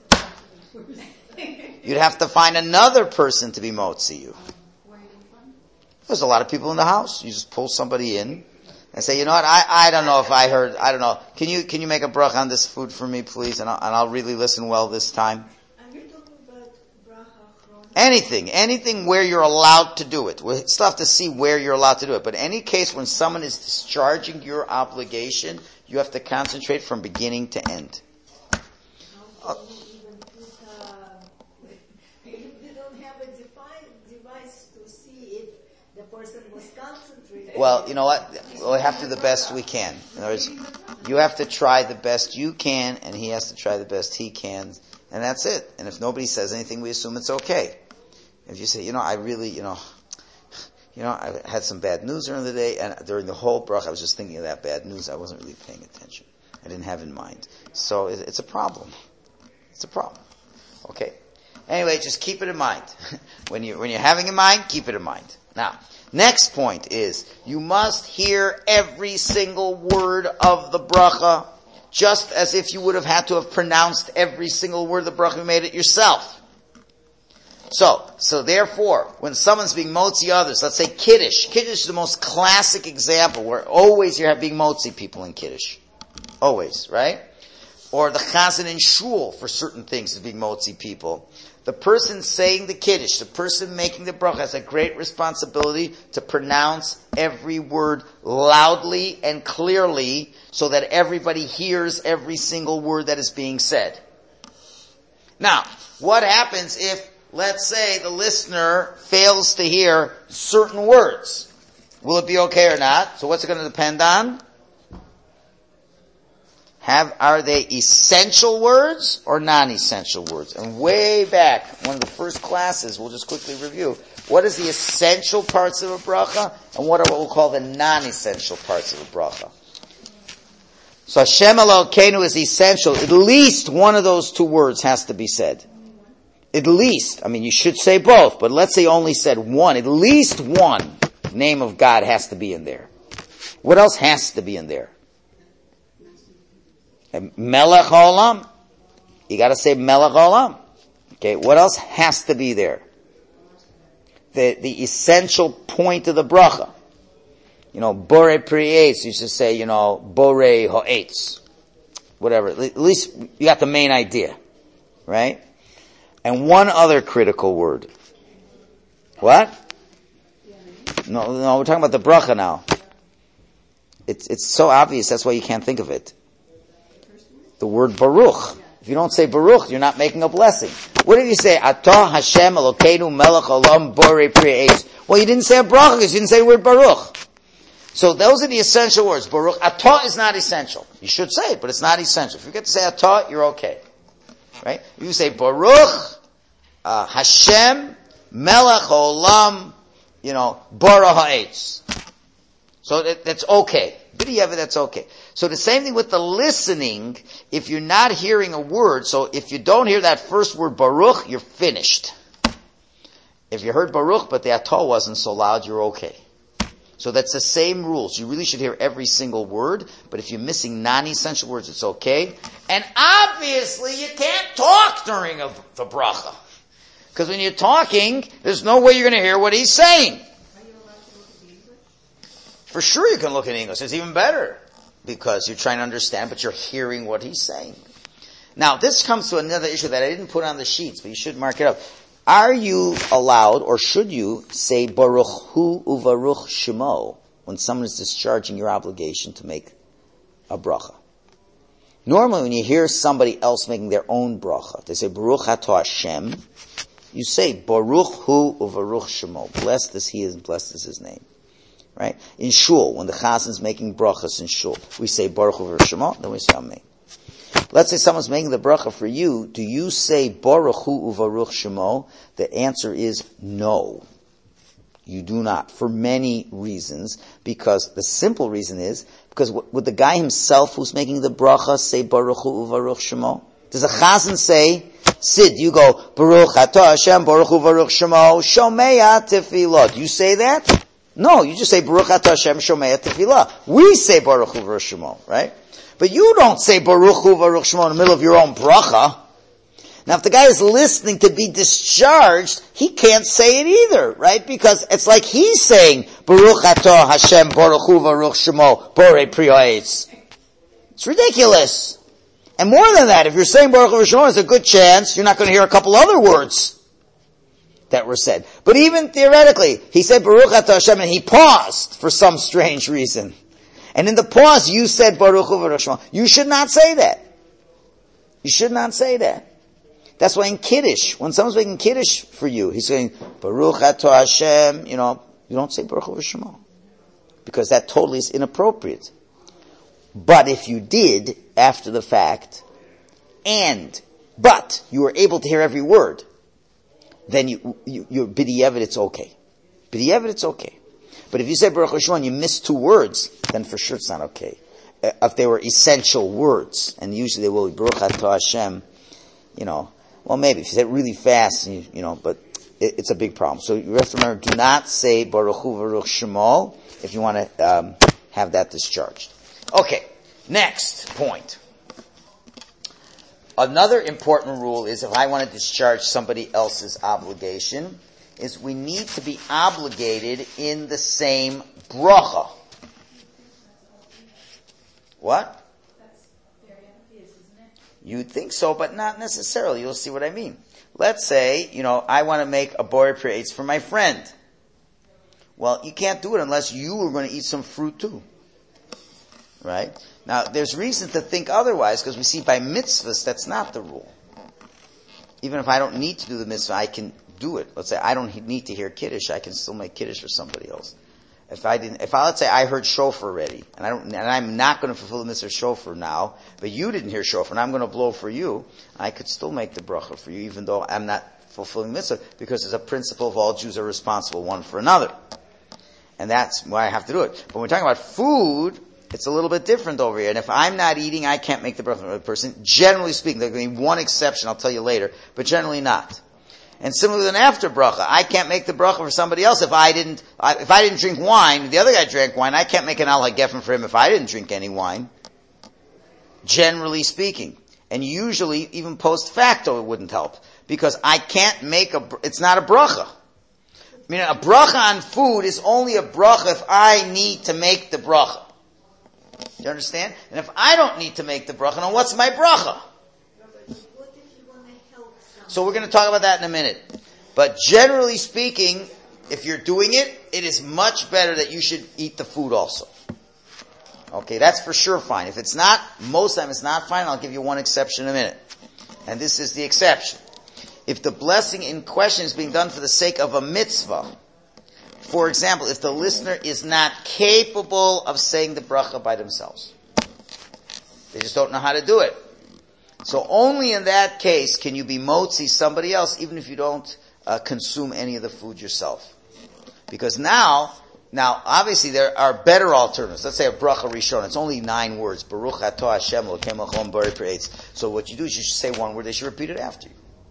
You'd have to find another person to be Motzi you. Where are you from? There's a lot of people in the house. You just pull somebody in and say, you know what, I don't know if I heard, I don't know. Can you make a bracha on this food for me, please? And I'll really listen well this time. Are you talking about bracha achrona? Anything where you're allowed to do it. We still have to see where you're allowed to do it. But any case when someone is discharging your obligation, you have to concentrate from beginning to end. How can you even put, if you don't have a device to see if the person was concentrating? Well, you know what? We have to do the best we can. In other words, you have to try the best you can, and he has to try the best he can, and that's it. And if nobody says anything, we assume it's okay. If you say, I really, I had some bad news during the day, and during the whole bracha, I was just thinking of that bad news. I wasn't really paying attention. I didn't have in mind. So it's a problem. It's a problem. Okay? Anyway, just keep it in mind. When you're having in mind, keep it in mind. Now, next point is, you must hear every single word of the bracha, just as if you would have had to have pronounced every single word of the bracha, you made it yourself. So therefore, when someone's being motzi others, let's say Kiddush. Kiddush is the most classic example where always you're being motzi people in Kiddush. Always, right? Or the chazan in shul for certain things is being motzi people. The person saying the Kiddush, the person making the bracha has a great responsibility to pronounce every word loudly and clearly so that everybody hears every single word that is being said. Now, what happens if, let's say, the listener fails to hear certain words? Will it be okay or not? So what's it going to depend on? Are they essential words or non-essential words? And way back, one of the first classes, we'll just quickly review. What is the essential parts of a bracha? And what are what we'll call the non-essential parts of a bracha? So Hashem Elokeinu is essential. At least one of those two words has to be said. At least. I mean, you should say both, but let's say only said one. At least one name of God has to be in there. What else has to be in there? Melech Olam. You gotta say Melech Olam. Okay, what else has to be there? The essential point of the bracha. Bore Pri'etz, you should say, Bore Ho'etz. Whatever. At least you got the main idea. Right? And one other critical word. What? No, we're talking about the bracha now. It's so obvious, that's why you can't think of it. The word Baruch. If you don't say Baruch, you're not making a blessing. What if you say, Atah Hashem Elokeinu Melech Olam Borei Pri'etz? Well, you didn't say a bracha because you didn't say the word Baruch. So those are the essential words. Baruch. Atah is not essential. You should say it, but it's not essential. If you get to say Atah, you're okay. Right? If you say Baruch, Hashem, Melech Olam, Bara Ha'etz. So that's okay. B'di'evet, that's okay. So the same thing with the listening, if you're not hearing a word, so if you don't hear that first word Baruch, you're finished. If you heard Baruch, but the Atah wasn't so loud, you're okay. So that's the same rules. You really should hear every single word, but if you're missing non-essential words, it's okay. And obviously, you can't talk during the bracha. Because when you're talking, there's no way you're going to hear what he's saying. Are you allowed to look at the English? For sure you can look at English. It's even better. Because you're trying to understand, but you're hearing what he's saying. Now, this comes to another issue that I didn't put on the sheets, but you should mark it up. Are you allowed, or should you, say Baruch Hu Uvaruch Shemo when someone is discharging your obligation to make a bracha? Normally when you hear somebody else making their own bracha, they say, Baruch Atah Hashem, you say, Baruch Hu Uvaruch Shemo. Blessed is He and blessed is His name. Right? In Shul, when the Chazan's making brachas in Shul, we say Baruch Hu Uvaruch Shemo, then we say Amen. Let's say someone's making the bracha for you. Do you say Baruch Hu Uvaruch Shemo? The answer is no. You do not, for many reasons, because the simple reason is, because would the guy himself who's making the bracha say Baruch Hu Uvaruch Shemo? Does a Chazan say, Sid, you go, Baruch Atah Hashem, Baruch Hu Uvaruch Shemo, Shomea Tefillah. Do you say that? No, you just say Baruch Atah Hashem, Shomea Tefillah. We say Baruch Hu Uvaruch Shemo, right? But you don't say Baruch Hu Uvaruch Shemo in the middle of your own bracha. Now, if the guy is listening to be discharged, he can't say it either, right? Because it's like he's saying, Baruch Atah Hashem, Baruch Hu Baruch Shemo, Borei Pri Ha'etz. It's ridiculous. And more than that, if you're saying Baruch Hu Shemo, there's a good chance you're not going to hear a couple other words that were said. But even theoretically, he said Baruch Atah Hashem and he paused for some strange reason. And in the pause, you said Baruch Hu Baruch Shemo. You should not say that. You should not say that. That's why in Kiddush, when someone's making Kiddush for you, he's saying, Baruch Atah Hashem, you don't say Baruch Hu Shemo. Because that totally is inappropriate. But if you did, after the fact, but you were able to hear every word, then your b'diavad, it's okay. B'diavad, it's okay. But if you say Baruch Hu Shemo and you miss 2 words, then for sure it's not okay. If they were essential words, and usually they will be Baruch Atah Hashem, well, maybe if you say it really fast, but it's a big problem. So you have to remember, do not say Baruch Hu Baruch Shemo if you want to have that discharged. Okay, next point. Another important rule is if I want to discharge somebody else's obligation, is we need to be obligated in the same bracha. What? You'd think so, but not necessarily. You'll see what I mean. Let's say, I want to make a Borei Pri Ha'etz for my friend. Well, you can't do it unless you are going to eat some fruit too. Right? Now, there's reason to think otherwise, because we see by mitzvahs, that's not the rule. Even if I don't need to do the mitzvah, I can do it. Let's say I don't need to hear Kiddush, I can still make Kiddush for somebody else. Let's say I heard shofar already, and I'm not going to fulfill the mitzvah shofar now, but you didn't hear shofar, and I'm going to blow for you, I could still make the bracha for you, even though I'm not fulfilling the mitzvah, because there's a principle of all Jews are responsible one for another. And that's why I have to do it. But when we're talking about food, it's a little bit different over here. And if I'm not eating, I can't make the bracha for another person. Generally speaking, there's going to be one exception, I'll tell you later, but generally not. And similarly with an after bracha, I can't make the bracha for somebody else if I didn't drink wine, the other guy drank wine, I can't make an al hagefen for him if I didn't drink any wine. Generally speaking. And usually, even post facto, it wouldn't help. Because I can't make it's not a bracha. I mean, a bracha on food is only a bracha if I need to make the bracha. You understand? And if I don't need to make the bracha, then what's my bracha? So we're going to talk about that in a minute. But generally speaking, if you're doing it, it is much better that you should eat the food also. Okay, that's for sure fine. If it's not, most of the time it's not fine, I'll give you one exception in a minute. And this is the exception. If the blessing in question is being done for the sake of a mitzvah, for example, if the listener is not capable of saying the bracha by themselves, they just don't know how to do it. So only in that case can you be motzi somebody else, even if you don't consume any of the food yourself. Because now obviously there are better alternatives. Let's say a bracha rishon. It's only 9 words. Baruch Atah Hashem Elokeinu Melech Borei Pri Ha'etz. So what you do is you should say one word. They should repeat it after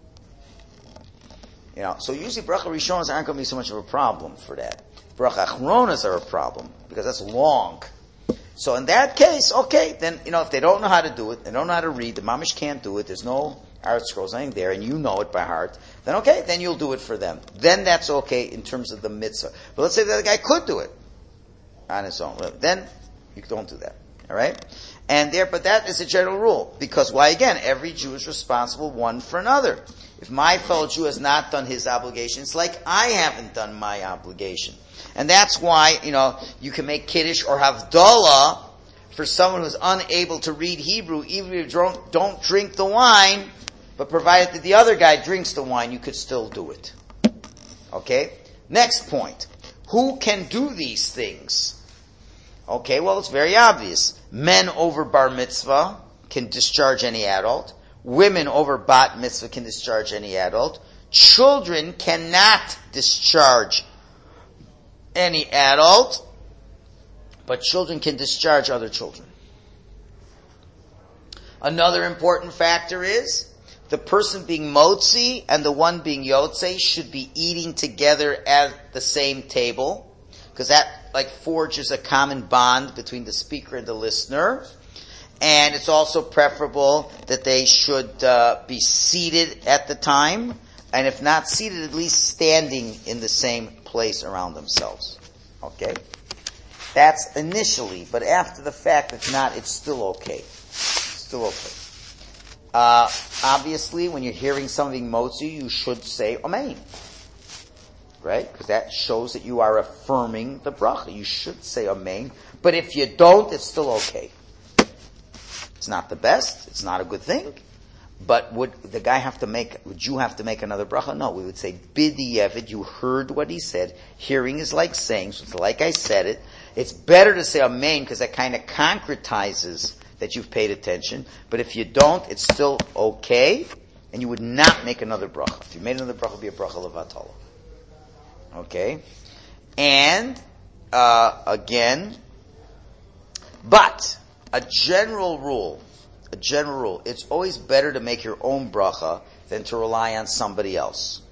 you. So usually bracha rishonas aren't going to be so much of a problem for that. Bracha achronas are a problem because that's long. So in that case, okay, then, if they don't know how to do it, they don't know how to read, the mamish can't do it, there's no art scrolls, nothing there, and you know it by heart, then okay, then you'll do it for them. Then that's okay in terms of the mitzvah. But let's say that the guy could do it on his own. Then you don't do that. Alright? But that is a general rule. Because why again? Every Jew is responsible one for another. If my fellow Jew has not done his obligation, it's like I haven't done my obligation. And that's why, you can make Kiddush or Havdalah for someone who's unable to read Hebrew, even if you don't drink the wine, but provided that the other guy drinks the wine, you could still do it. Okay? Next point. Who can do these things? Okay, well, it's very obvious. Men over bar mitzvah can discharge any adult. Women over bat mitzvah can discharge any adult. Children cannot discharge any adult, but children can discharge other children. Another important factor is the person being motzi and the one being yotze should be eating together at the same table, because that forges a common bond between the speaker and the listener. And it's also preferable that they should be seated at the time, and if not seated, at least standing in the same place around themselves. Okay? That's initially, but after the fact, it's still okay. Still okay. Obviously, when you're hearing something motzi, you should say amen. Right? Because that shows that you are affirming the bracha. You should say amen. But if you don't, it's still okay. It's not the best. It's not a good thing. But would you have to make another bracha? No, we would say, b'di'evid, you heard what he said. Hearing is like saying, so it's like I said it. It's better to say amen, because that kind of concretizes that you've paid attention. But if you don't, it's still okay, and you would not make another bracha. If you made another bracha, it would be a bracha levatala. Okay? And, again, but a general rule, it's always better to make your own bracha than to rely on somebody else.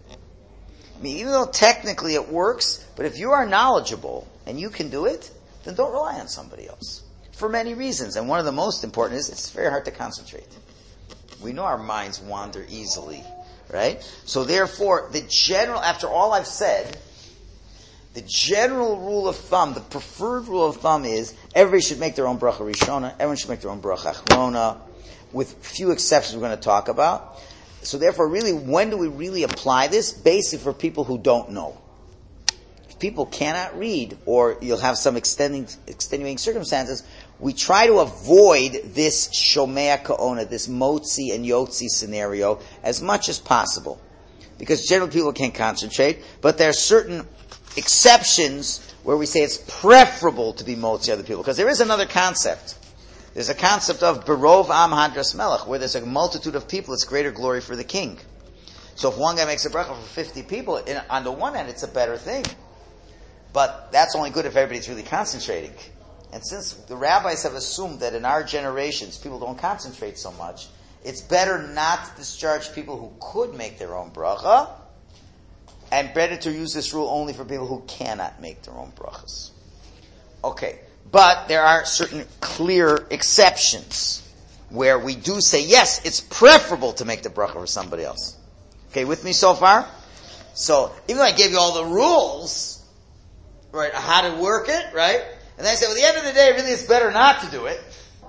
I mean, even though technically it works, but if you are knowledgeable and you can do it, then don't rely on somebody else. For many reasons. And one of the most important is it's very hard to concentrate. We know our minds wander easily, right? So therefore, after all I've said, the general rule of thumb, the preferred rule of thumb is everybody should make their own bracha rishona, everyone should make their own bracha achrona, with few exceptions we're going to talk about. So therefore, really, when do we really apply this? Basically for people who don't know. If people cannot read, or you'll have some extenuating circumstances, we try to avoid this shomea ka'ona, this motzi and yotzi scenario, as much as possible. Because generally people can't concentrate, but there are certain exceptions where we say it's preferable to be motzi other people. Because there is another concept. There's a concept of berov am hadras melech, where there's a multitude of people, it's greater glory for the king. So if one guy makes a bracha for 50 people, on the one hand it's a better thing. But that's only good if everybody's really concentrating. And since the rabbis have assumed that in our generations people don't concentrate so much, it's better not to discharge people who could make their own bracha, and better to use this rule only for people who cannot make their own brachas. Okay, but there are certain clear exceptions where we do say, yes, it's preferable to make the bracha for somebody else. Okay, with me so far? So, even though I gave you all the rules, right, how to work it, right? And then I say, well, at the end of the day, really it's better not to do it.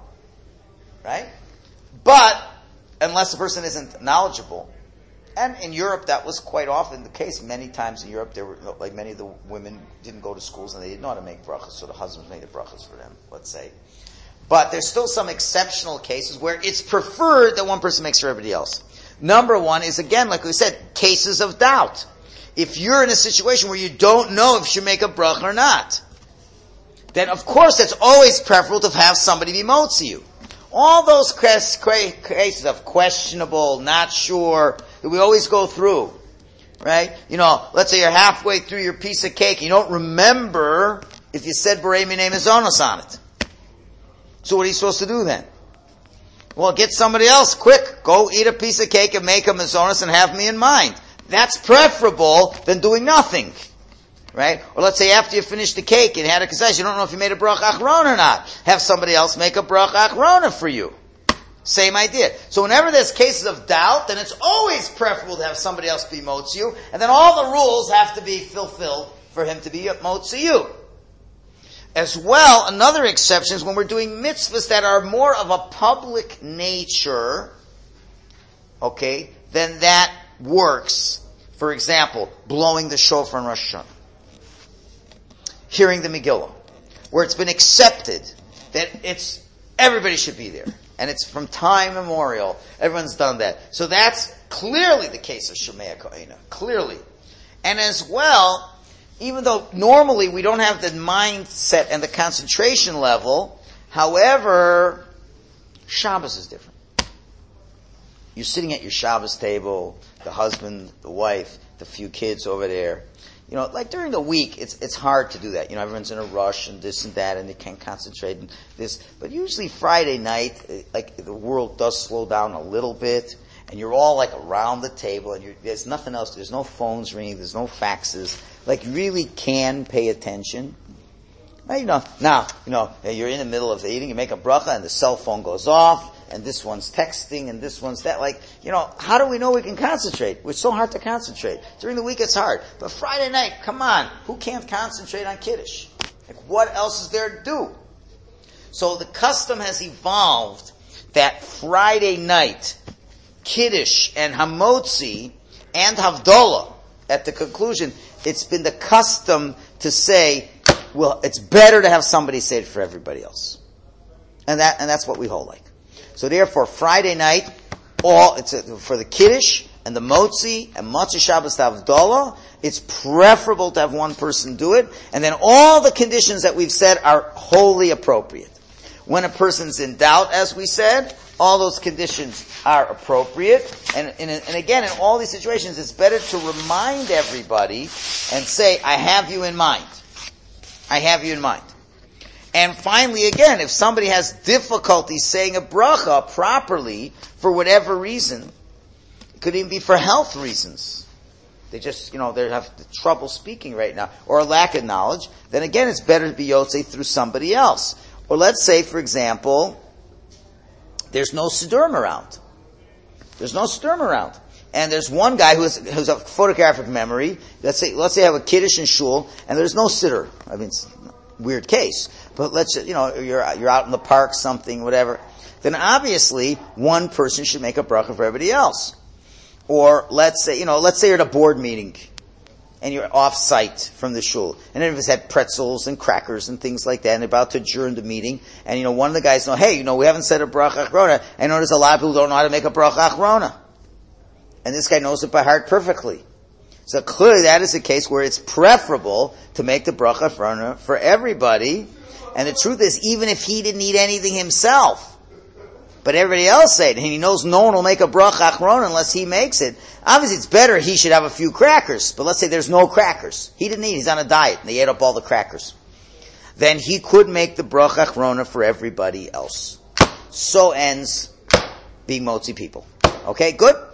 Right? But, unless the person isn't knowledgeable, and in Europe that was quite often the case. Many times in Europe, there were, many of the women didn't go to schools and they didn't know how to make brachas, so the husbands made the brachas for them, let's say. But there's still some exceptional cases where it's preferred that one person makes for everybody else. Number one is, again, like we said, cases of doubt. If you're in a situation where you don't know if you should make a bracha or not, then of course it's always preferable to have somebody be motzi you. All those cases of questionable, not sure, that we always go through, right? Let's say you're halfway through your piece of cake and you don't remember if you said Borei Minei Mazonos on it. So what are you supposed to do then? Well, get somebody else, quick, go eat a piece of cake and make a Mazonos and have me in mind. That's preferable than doing nothing. Right? Or let's say after you finish the cake and had a kaseish, you don't know if you made a bracha achrona or not. Have somebody else make a bracha achrona for you. Same idea. So whenever there's cases of doubt, then it's always preferable to have somebody else be motzi you, and then all the rules have to be fulfilled for him to be motzi you. As well, another exception is when we're doing mitzvahs that are more of a public nature, okay, then that works. For example, blowing the shofar on Rosh Hashanah. Hearing the Megillah, where it's been accepted that everybody should be there. And it's from time immemorial. Everyone's done that. So that's clearly the case of Shomea Ko'ena. Clearly. And as well, even though normally we don't have the mindset and the concentration level, however, Shabbos is different. You're sitting at your Shabbos table, the husband, the wife, the few kids over there. Like during the week, it's hard to do that. Everyone's in a rush and this and that, and they can't concentrate and this. But usually Friday night, like the world does slow down a little bit, and you're all like around the table, and there's nothing else. There's no phones ringing. There's no faxes. Like you really can pay attention. Now, you're in the middle of eating, you make a bracha, and the cell phone goes off, and this one's texting, and this one's that. How do we know we can concentrate? It's so hard to concentrate. During the week it's hard. But Friday night, come on, who can't concentrate on Kiddush? What else is there to do? So the custom has evolved that Friday night, Kiddush and Hamotzi and Havdalah, at the conclusion, it's been the custom to say, well, it's better to have somebody say it for everybody else. And that's what we hold like. So therefore, Friday night, for the Kiddush and the Motzi and Motzei Shabbos to Havdalah, it's preferable to have one person do it, and then all the conditions that we've said are wholly appropriate. When a person's in doubt, as we said, all those conditions are appropriate, and again, in all these situations, it's better to remind everybody and say, I have you in mind. I have you in mind. And finally, again, if somebody has difficulty saying a bracha properly for whatever reason, it could even be for health reasons. They just, they have trouble speaking right now, or a lack of knowledge, then again, it's better to be yotzei through somebody else. Or let's say, for example, there's no siddurim around. There's no siddurim around. And there's one guy who's a photographic memory. Let's say I have a kiddush in shul, and there's no siddur. I mean, it's a weird case. But you're out in the park, something, whatever. Then obviously, one person should make a bracha for everybody else. Or let's say you're at a board meeting, and you're off-site from the shul. And everybody's had pretzels and crackers and things like that, and they're about to adjourn the meeting. And one of the guys we haven't said a bracha achrona. I know there's a lot of people who don't know how to make a bracha achrona. And this guy knows it by heart perfectly. So clearly that is a case where it's preferable to make the bracha achrona for everybody. And the truth is, even if he didn't eat anything himself, but everybody else ate, and he knows no one will make a bracha achrona unless he makes it, obviously it's better he should have a few crackers. But let's say there's no crackers. He didn't eat, he's on a diet, and they ate up all the crackers. Then he could make the bracha achrona for everybody else. So ends being motzi people. Okay, good?